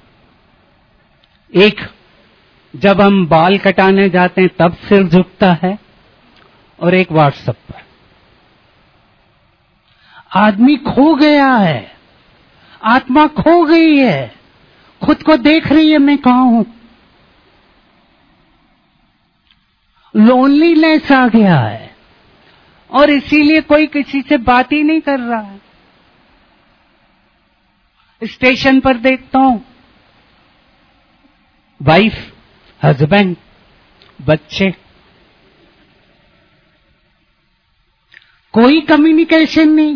एक जब हम बाल कटाने जाते हैं तब सिर झुकता है, और एक व्हाट्सएप पर। आदमी खो गया है, आत्मा खो गई है, खुद को देख रही है मैं कहां हूं। लोनलीनेस आ गया है, और इसीलिए कोई किसी से बात ही नहीं कर रहा है। स्टेशन पर देखता हूं वाइफ, हस्बैंड, बच्चे, कोई कम्युनिकेशन नहीं।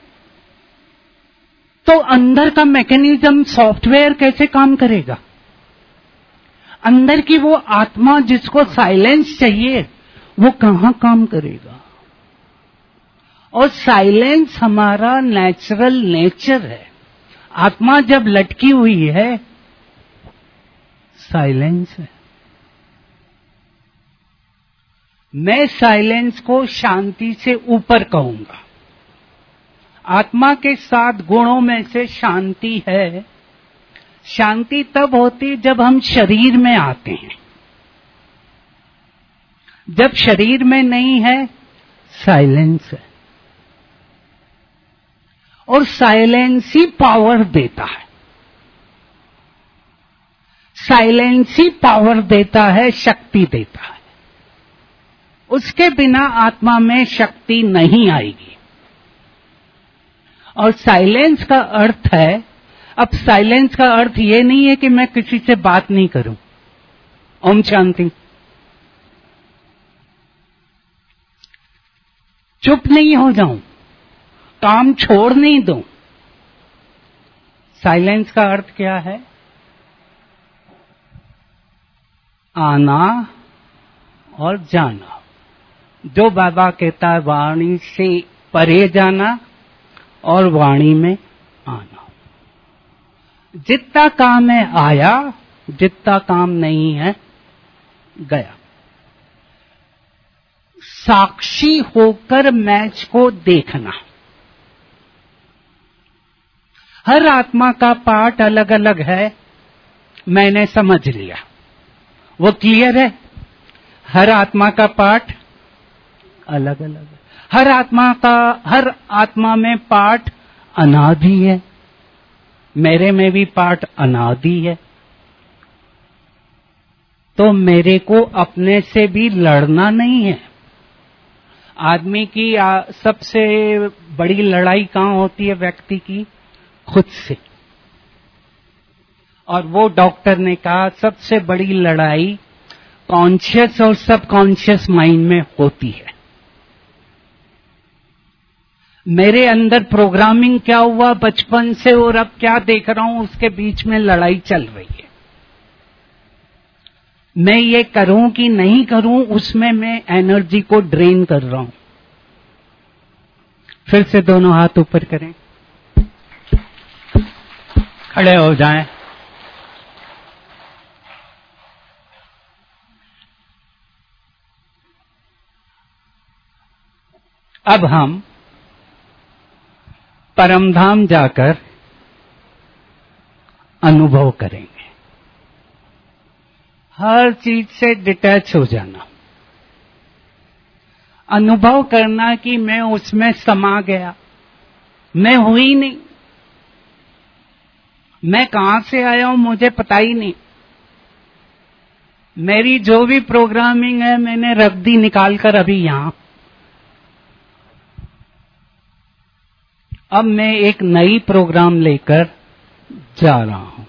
तो अंदर का मैकेनिज्म, सॉफ्टवेयर कैसे काम करेगा? अंदर की वो आत्मा जिसको साइलेंस चाहिए वो कहां काम करेगा? और साइलेंस हमारा नेचुरल नेचर है। आत्मा जब लटकी हुई है साइलेंस है। मैं साइलेंस को शांति से ऊपर कहूंगा। आत्मा के सात गुणों में से शांति है। शांति तब होती जब हम शरीर में आते हैं, जब शरीर में नहीं है साइलेंस है। और साइलेंस ही पावर देता है, साइलेंस ही पावर देता है, शक्ति देता है। उसके बिना आत्मा में शक्ति नहीं आएगी। और साइलेंस का अर्थ है, अब साइलेंस का अर्थ ये नहीं है कि मैं किसी से बात नहीं करूं, ओम शांति, चुप नहीं हो जाऊं, काम छोड़ नहीं दूं। साइलेंस का अर्थ क्या है? आना और जाना। जो बाबा कहता है वाणी से परे जाना और वाणी में आना। जितना काम है आया, जितना काम नहीं है गया। साक्षी होकर मैच को देखना। हर आत्मा का पार्ट अलग अलग है, मैंने समझ लिया, वो क्लियर है। हर आत्मा का पार्ट अलग अलग है। हर आत्मा का हर आत्मा में पार्ट अनादि है, मेरे में भी पार्ट अनादि है, तो मेरे को अपने से भी लड़ना नहीं है। आदमी की आ, सबसे बड़ी लड़ाई कहाँ होती है व्यक्ति की? खुद से। और वो डॉक्टर ने कहा सबसे बड़ी लड़ाई कॉन्शियस और सबकॉन्शियस माइंड में होती है। मेरे अंदर प्रोग्रामिंग क्या हुआ बचपन से और अब क्या देख रहा हूं, उसके बीच में लड़ाई चल रही है। मैं ये करूं कि नहीं करूं, उसमें मैं एनर्जी को ड्रेन कर रहा हूं। फिर से दोनों हाथ ऊपर करें, खड़े हो जाएं। अब हम परमधाम जाकर अनुभव करेंगे। हर चीज से डिटैच हो जाना, अनुभव करना कि मैं उसमें समा गया, मैं हुई नहीं, मैं कहां से आया हूं मुझे पता ही नहीं। मेरी जो भी प्रोग्रामिंग है मैंने रख दी निकाल कर अभी यहां। अब मैं एक नई प्रोग्राम लेकर जा रहा हूं।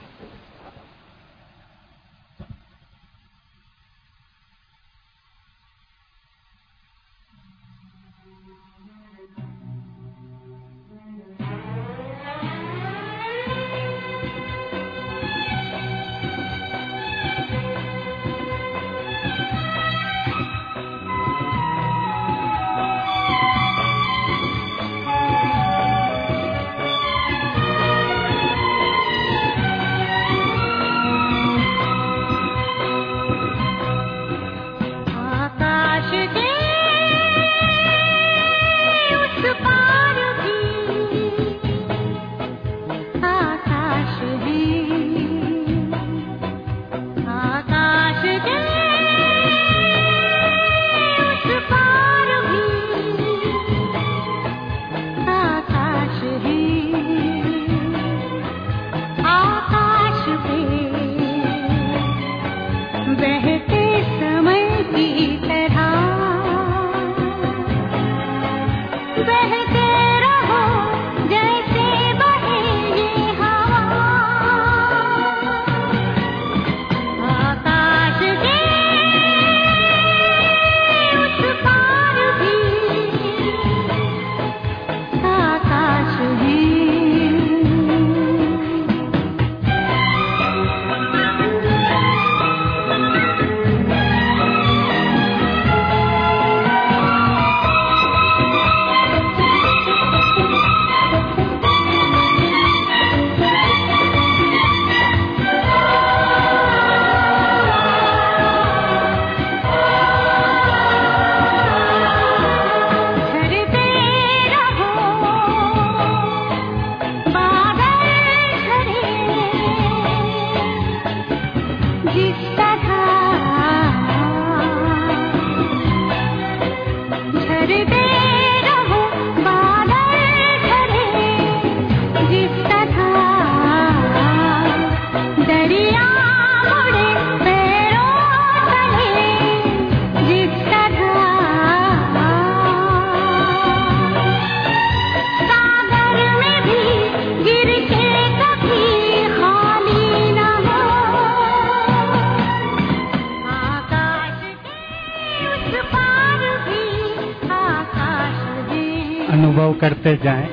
अनुभव करते जाएं।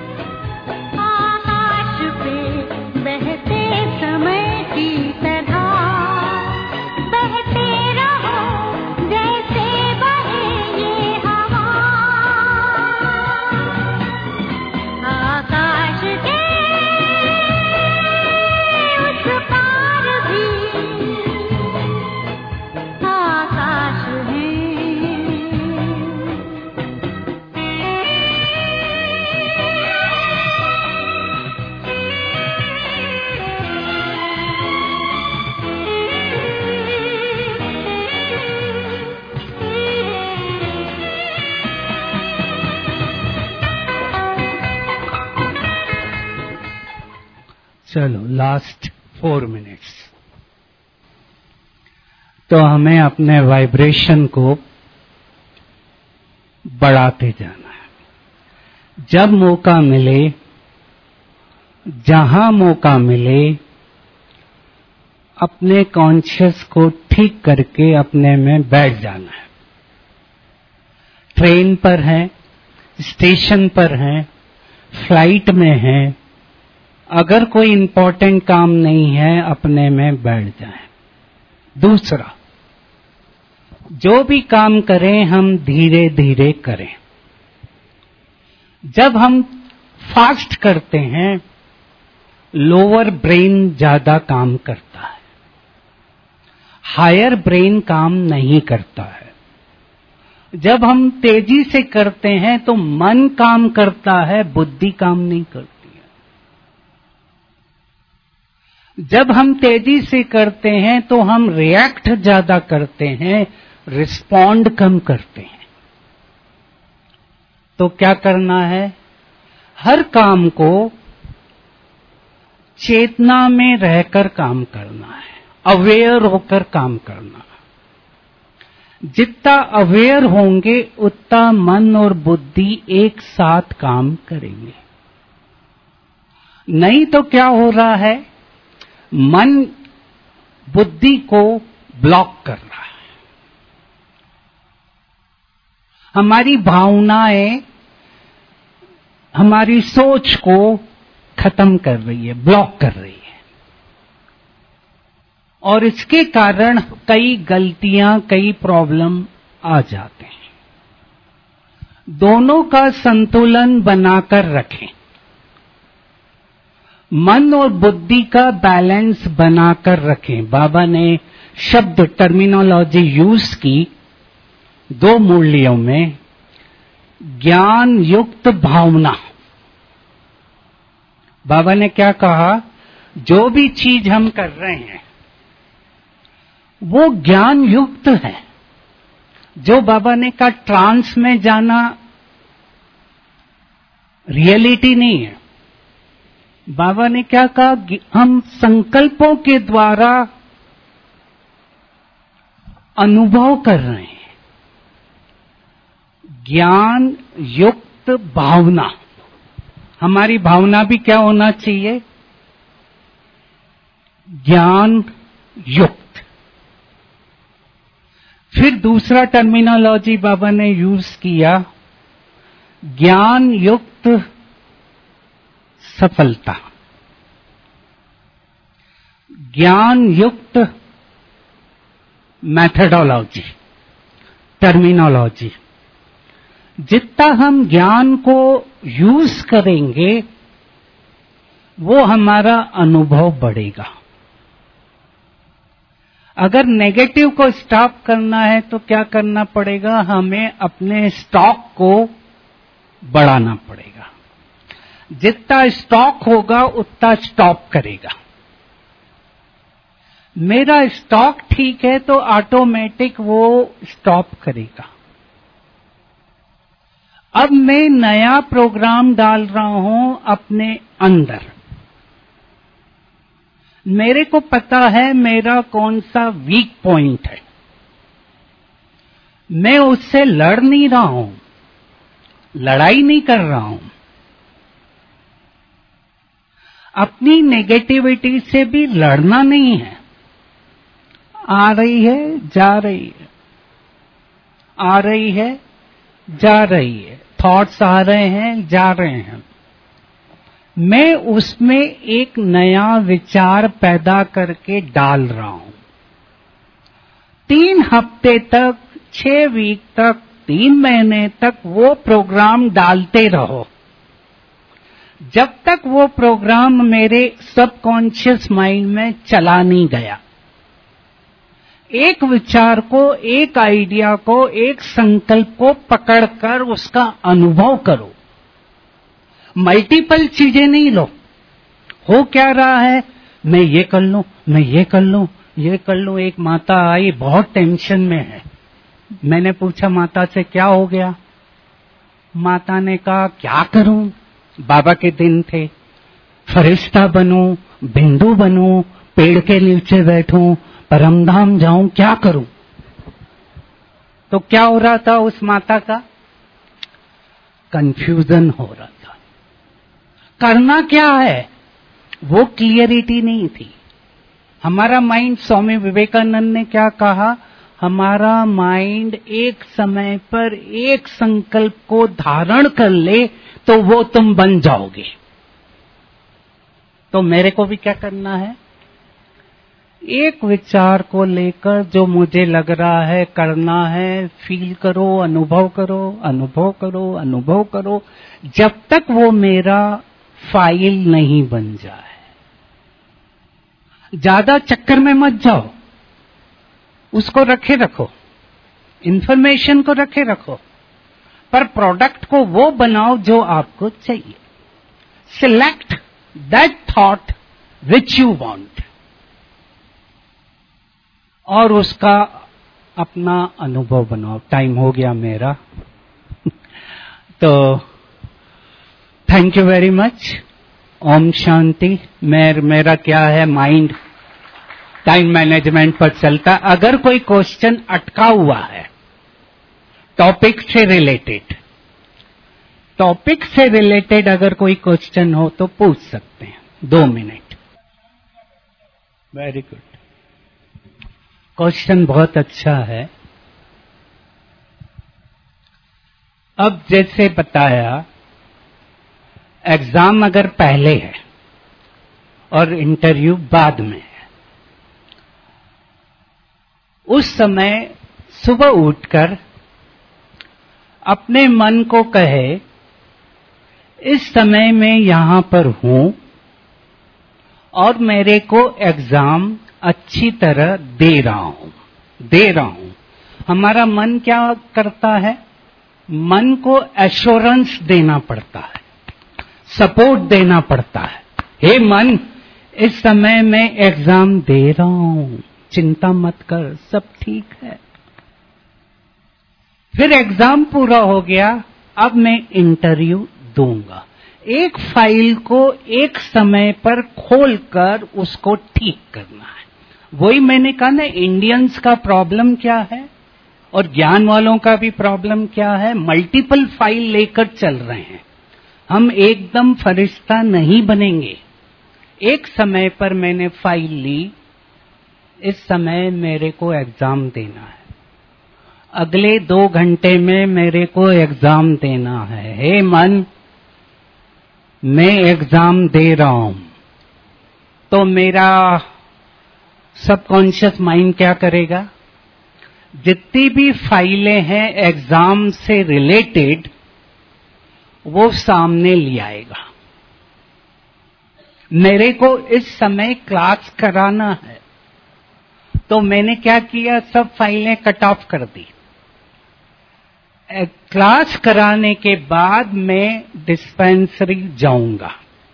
आकाश पे बहते समय की तरह बहते रहो जैसे बहे ये हवा। आकाश के उस पार भी आकाश है। चलो लास्ट फोर मिनट्स। तो हमें अपने वाइब्रेशन को बढ़ाते जाना है। जब मौका मिले, जहां मौका मिले, अपने कॉन्शियस को ठीक करके अपने में बैठ जाना है। ट्रेन पर हैं, स्टेशन पर हैं, फ्लाइट में हैं, अगर कोई इंपॉर्टेंट काम नहीं है अपने में बैठ जाएं। दूसरा, जो भी काम करें हम धीरे धीरे करें। जब हम फास्ट करते हैं लोअर ब्रेन ज्यादा काम करता है, हायर ब्रेन काम नहीं करता है। जब हम तेजी से करते हैं तो मन काम करता है, बुद्धि काम नहीं करती है। जब हम तेजी से करते हैं तो हम रिएक्ट ज्यादा करते हैं, रिस्पॉन्ड कम करते हैं। तो क्या करना है? हर काम को चेतना में रहकर काम करना है, अवेयर होकर काम करना है। जितना अवेयर होंगे उतना मन और बुद्धि एक साथ काम करेंगे। नहीं तो क्या हो रहा है, मन बुद्धि को ब्लॉक कर रहा है। हमारी भावनाएं हमारी सोच को खत्म कर रही है, ब्लॉक कर रही है, और इसके कारण कई गलतियां, कई प्रॉब्लम आ जाते हैं। दोनों का संतुलन बनाकर रखें, मन और बुद्धि का बैलेंस बनाकर रखें। बाबा ने शब्द टर्मिनोलॉजी यूज की दो मूल्यों में, ज्ञान युक्त भावना। बाबा ने क्या कहा? जो भी चीज हम कर रहे हैं वो ज्ञान युक्त है। जो बाबा ने कहा ट्रांस में जाना रियलिटी नहीं है। बाबा ने क्या कहा? हम संकल्पों के द्वारा अनुभव कर रहे हैं। ज्ञान युक्त भावना। हमारी भावना भी क्या होना चाहिए? ज्ञान युक्त। फिर दूसरा टर्मिनोलॉजी बाबा ने यूज किया, ज्ञान युक्त सफलता, ज्ञान युक्त मैथडोलॉजी, टर्मिनोलॉजी। जितना हम ज्ञान को यूज करेंगे वो हमारा अनुभव बढ़ेगा। अगर नेगेटिव को स्टॉप करना है तो क्या करना पड़ेगा? हमें अपने स्टॉक को बढ़ाना पड़ेगा। जितना स्टॉक होगा उतना स्टॉप करेगा। मेरा स्टॉक ठीक है तो ऑटोमेटिक वो स्टॉप करेगा। अब मैं नया प्रोग्राम डाल रहा हूं अपने अंदर। मेरे को पता है मेरा कौन सा वीक पॉइंट है। मैं उससे लड़ नहीं रहा हूं, लड़ाई नहीं कर रहा हूं। अपनी नेगेटिविटी से भी लड़ना नहीं है। आ रही है, जा रही है, आ रही है, जा रही है, थॉट्स आ रहे हैं, जा रहे हैं। मैं उसमें एक नया विचार पैदा करके डाल रहा हूं। तीन हफ्ते तक, छह वीक तक, तीन महीने तक वो प्रोग्राम डालते रहो, जब तक वो प्रोग्राम मेरे सबकॉन्शियस माइंड में चला नहीं गया। एक विचार को, एक आइडिया को, एक संकल्प को पकड़कर उसका अनुभव करो। मल्टीपल चीजें नहीं लो। हो क्या रहा है, मैं ये कर लूं, मैं ये कर लूं, ये कर लूं। एक माता आई, बहुत टेंशन में है। मैंने पूछा माता से क्या हो गया? माता ने कहा क्या करूं, बाबा के दिन थे। फरिश्ता बनूं, बिंदु बनूं, पेड़ के नीचे बैठूं, परमधाम जाऊं, क्या करूं? तो क्या हो रहा था उस माता का? कंफ्यूजन हो रहा था। करना क्या है वो क्लियरिटी नहीं थी। हमारा माइंड, स्वामी विवेकानंद ने क्या कहा, हमारा माइंड एक समय पर एक संकल्प को धारण कर ले तो वो तुम बन जाओगे। तो मेरे को भी क्या करना है, एक विचार को लेकर जो मुझे लग रहा है करना है, फील करो, अनुभव करो, अनुभव करो, अनुभव करो, जब तक वो मेरा फाइल नहीं बन जाए। ज्यादा चक्कर में मत जाओ, उसको रखे रखो, इंफॉर्मेशन को रखे रखो, पर प्रोडक्ट को वो बनाओ जो आपको चाहिए। Select that thought which you want और उसका अपना अनुभव बनाओ। टाइम हो गया मेरा तो थैंक यू वेरी मच। ओम शांति। मेर, मेरा क्या है, माइंड टाइम मैनेजमेंट पर चलता। अगर कोई क्वेश्चन अटका हुआ है टॉपिक से रिलेटेड, टॉपिक से रिलेटेड अगर कोई क्वेश्चन हो तो पूछ सकते हैं। दो मिनट। वेरी गुड, क्वेश्चन बहुत अच्छा है। अब जैसे बताया, एग्जाम अगर पहले है और इंटरव्यू बाद में है, उस समय सुबह उठकर अपने मन को कहे, इस समय मैं यहां पर हूं और मेरे को एग्जाम अच्छी तरह दे रहा हूं दे रहा हूं हमारा मन क्या करता है, मन को एश्योरेंस देना पड़ता है, सपोर्ट देना पड़ता है। हे मन, इस समय मैं एग्जाम दे रहा हूं, चिंता मत कर, सब ठीक है। फिर एग्जाम पूरा हो गया, अब मैं इंटरव्यू दूंगा। एक फाइल को एक समय पर खोलकर उसको ठीक करना है। वही मैंने कहा ना, इंडियंस का प्रॉब्लम क्या है और ज्ञान वालों का भी प्रॉब्लम क्या है, मल्टीपल फाइल लेकर चल रहे हैं। हम एकदम फरिश्ता नहीं बनेंगे। एक समय पर मैंने फाइल ली, इस समय मेरे को एग्जाम देना है, अगले दो घंटे में मेरे को एग्जाम देना है। हे मन, मैं एग्जाम दे रहा हूं। तो मेरा सबकॉन्शियस माइंड क्या करेगा, जितनी भी फाइलें हैं एग्जाम से रिलेटेड वो सामने ले आएगा। मेरे को इस समय क्लास कराना है, तो मैंने क्या किया, सब फाइलें कट ऑफ कर दी। क्लास कराने के बाद मैं डिस्पेंसरी जाऊंगा।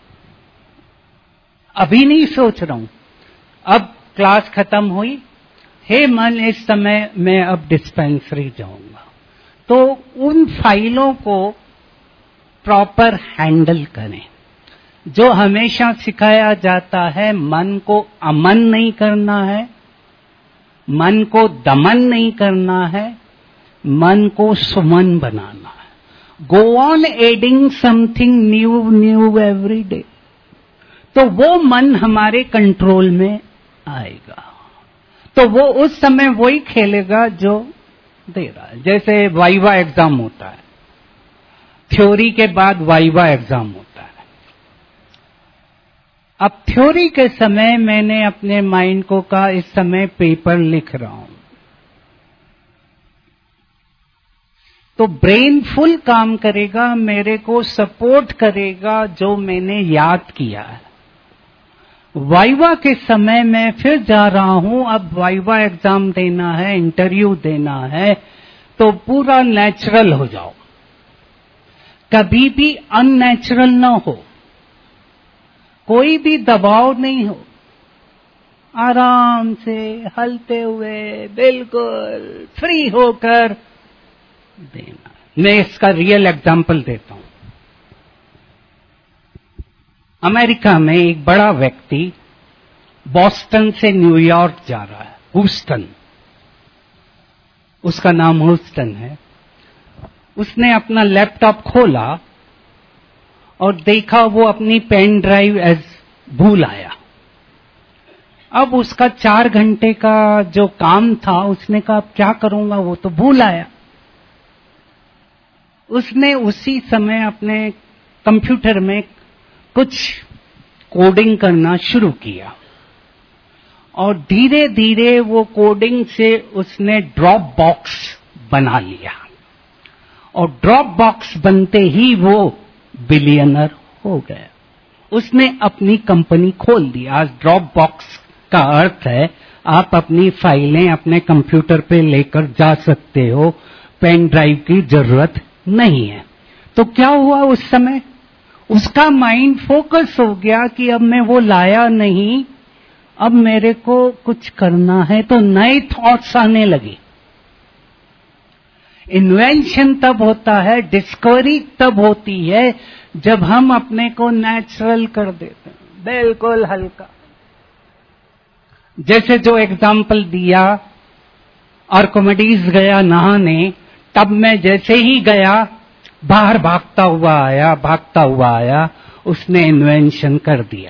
अभी नहीं सोच रहा हूं, अब क्लास खत्म हुई, हे मन, इस समय मैं अब डिस्पेंसरी जाऊंगा। तो उन फाइलों को प्रॉपर हैंडल करें। जो हमेशा सिखाया जाता है, मन को अमन नहीं करना है, मन को दमन नहीं करना है, मन को सुमन बनाना है। Go on adding something new new every day, तो वो मन हमारे कंट्रोल में आएगा। तो वो उस समय वही खेलेगा जो दे रहा है। जैसे वाइवा एग्जाम होता है, थ्योरी के बाद वाइवा एग्जाम होता है। अब थ्योरी के समय मैंने अपने माइंड को कहा, इस समय पेपर लिख रहा हूं, तो ब्रेन फुल काम करेगा, मेरे को सपोर्ट करेगा जो मैंने याद किया है। वाइवा के समय मैं फिर जा रहा हूं, अब वाइवा एग्जाम देना है, इंटरव्यू देना है, तो पूरा नेचुरल हो जाओ, कभी भी अननेचुरल ना हो, कोई भी दबाव नहीं हो, आराम से हलते हुए बिल्कुल फ्री होकर देना। मैं इसका रियल एग्जाम्पल देता हूं। अमेरिका में एक बड़ा व्यक्ति बॉस्टन से न्यूयॉर्क जा रहा है, ह्यूस्टन, उसका नाम ह्यूस्टन है। उसने अपना लैपटॉप खोला और देखा वो अपनी पेन ड्राइव एज भूल आया। अब उसका चार घंटे का जो काम था, उसने कहा अब क्या करूंगा, वो तो भूल आया। उसने उसी समय अपने कंप्यूटर में कुछ कोडिंग करना शुरू किया और धीरे धीरे वो कोडिंग से उसने ड्रॉप बॉक्स बना लिया और ड्रॉप बॉक्स बनते ही वो बिलियनर हो गया। उसने अपनी कंपनी खोल दी। आज ड्रॉप बॉक्स का अर्थ है आप अपनी फाइलें अपने कंप्यूटर पे लेकर जा सकते हो, पेन ड्राइव की जरूरत नहीं है। तो क्या हुआ उस समय, उसका माइंड फोकस हो गया कि अब मैं वो लाया नहीं, अब मेरे को कुछ करना है, तो नए थॉट्स आने लगे। इन्वेंशन तब होता है, डिस्कवरी तब होती है जब हम अपने को नेचुरल कर देते हैं, बिल्कुल हल्का। जैसे जो एग्जाम्पल दिया, आर्किमिडीज गया नहाने, तब मैं जैसे ही गया बाहर भागता हुआ आया, भागता हुआ आया, उसने इन्वेंशन कर दिया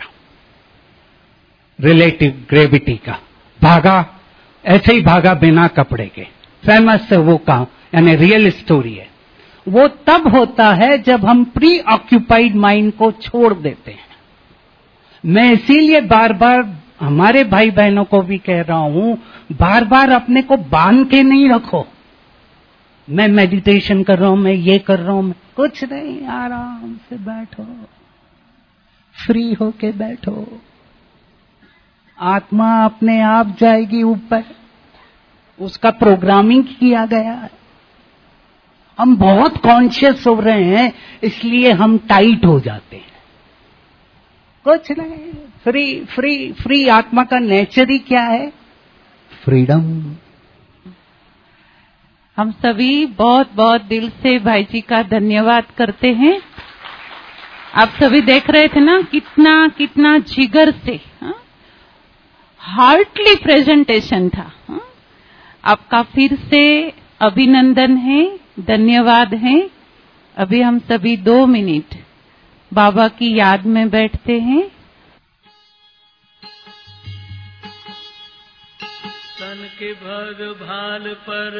रिलेटिव ग्रेविटी का। भागा, ऐसे ही भागा बिना कपड़े के। फेमस है वो काम, यानी रियल स्टोरी है। वो तब होता है जब हम प्री ऑक्यूपाइड माइंड को छोड़ देते हैं। मैं इसीलिए बार बार हमारे भाई बहनों को भी कह रहा हूं, बार बार अपने को बांध के नहीं रखो। मैं मेडिटेशन कर रहा हूं, मैं ये कर रहा हूं, मैं कुछ नहीं, आराम से बैठो, फ्री होके बैठो, आत्मा अपने आप जाएगी ऊपर। उसका प्रोग्रामिंग किया गया है। हम बहुत कॉन्शियस हो रहे हैं, इसलिए हम टाइट हो जाते हैं। कुछ नहीं, फ्री फ्री फ्री। आत्मा का नेचर ही क्या है? फ्रीडम। हम सभी बहुत बहुत दिल से भाई जी का धन्यवाद करते हैं। आप सभी देख रहे थे ना, कितना कितना जिगर से, हाँ? हार्टली प्रेजेंटेशन था। हाँ? आपका फिर से अभिनंदन है, धन्यवाद है। अभी हम सभी दो मिनट बाबा की याद में बैठते हैं। तन के भग भाल पर,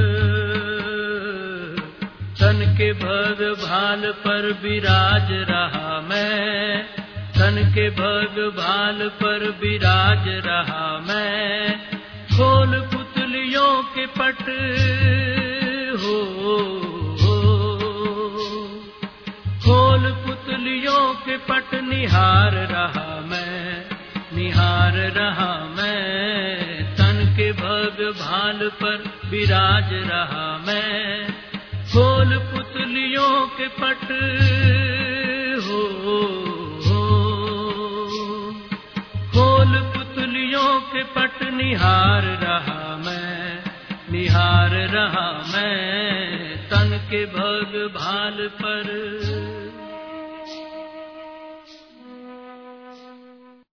तन के भग भाल पर विराज रहा मैं, तन के भग भाल पर विराज रहा मैं। खोल पुतलियों के पट हो, हो, खोल पुतलियों के पट निहार रहा मैं, निहार रहा मैं। तन के भग भाल पर विराज रहा मैं। खोल पुतलियों के पट हो, हो, खोल पुतलियों के पट निहार रहा मैं, निहार रहा मैं। तन के भग भाल पर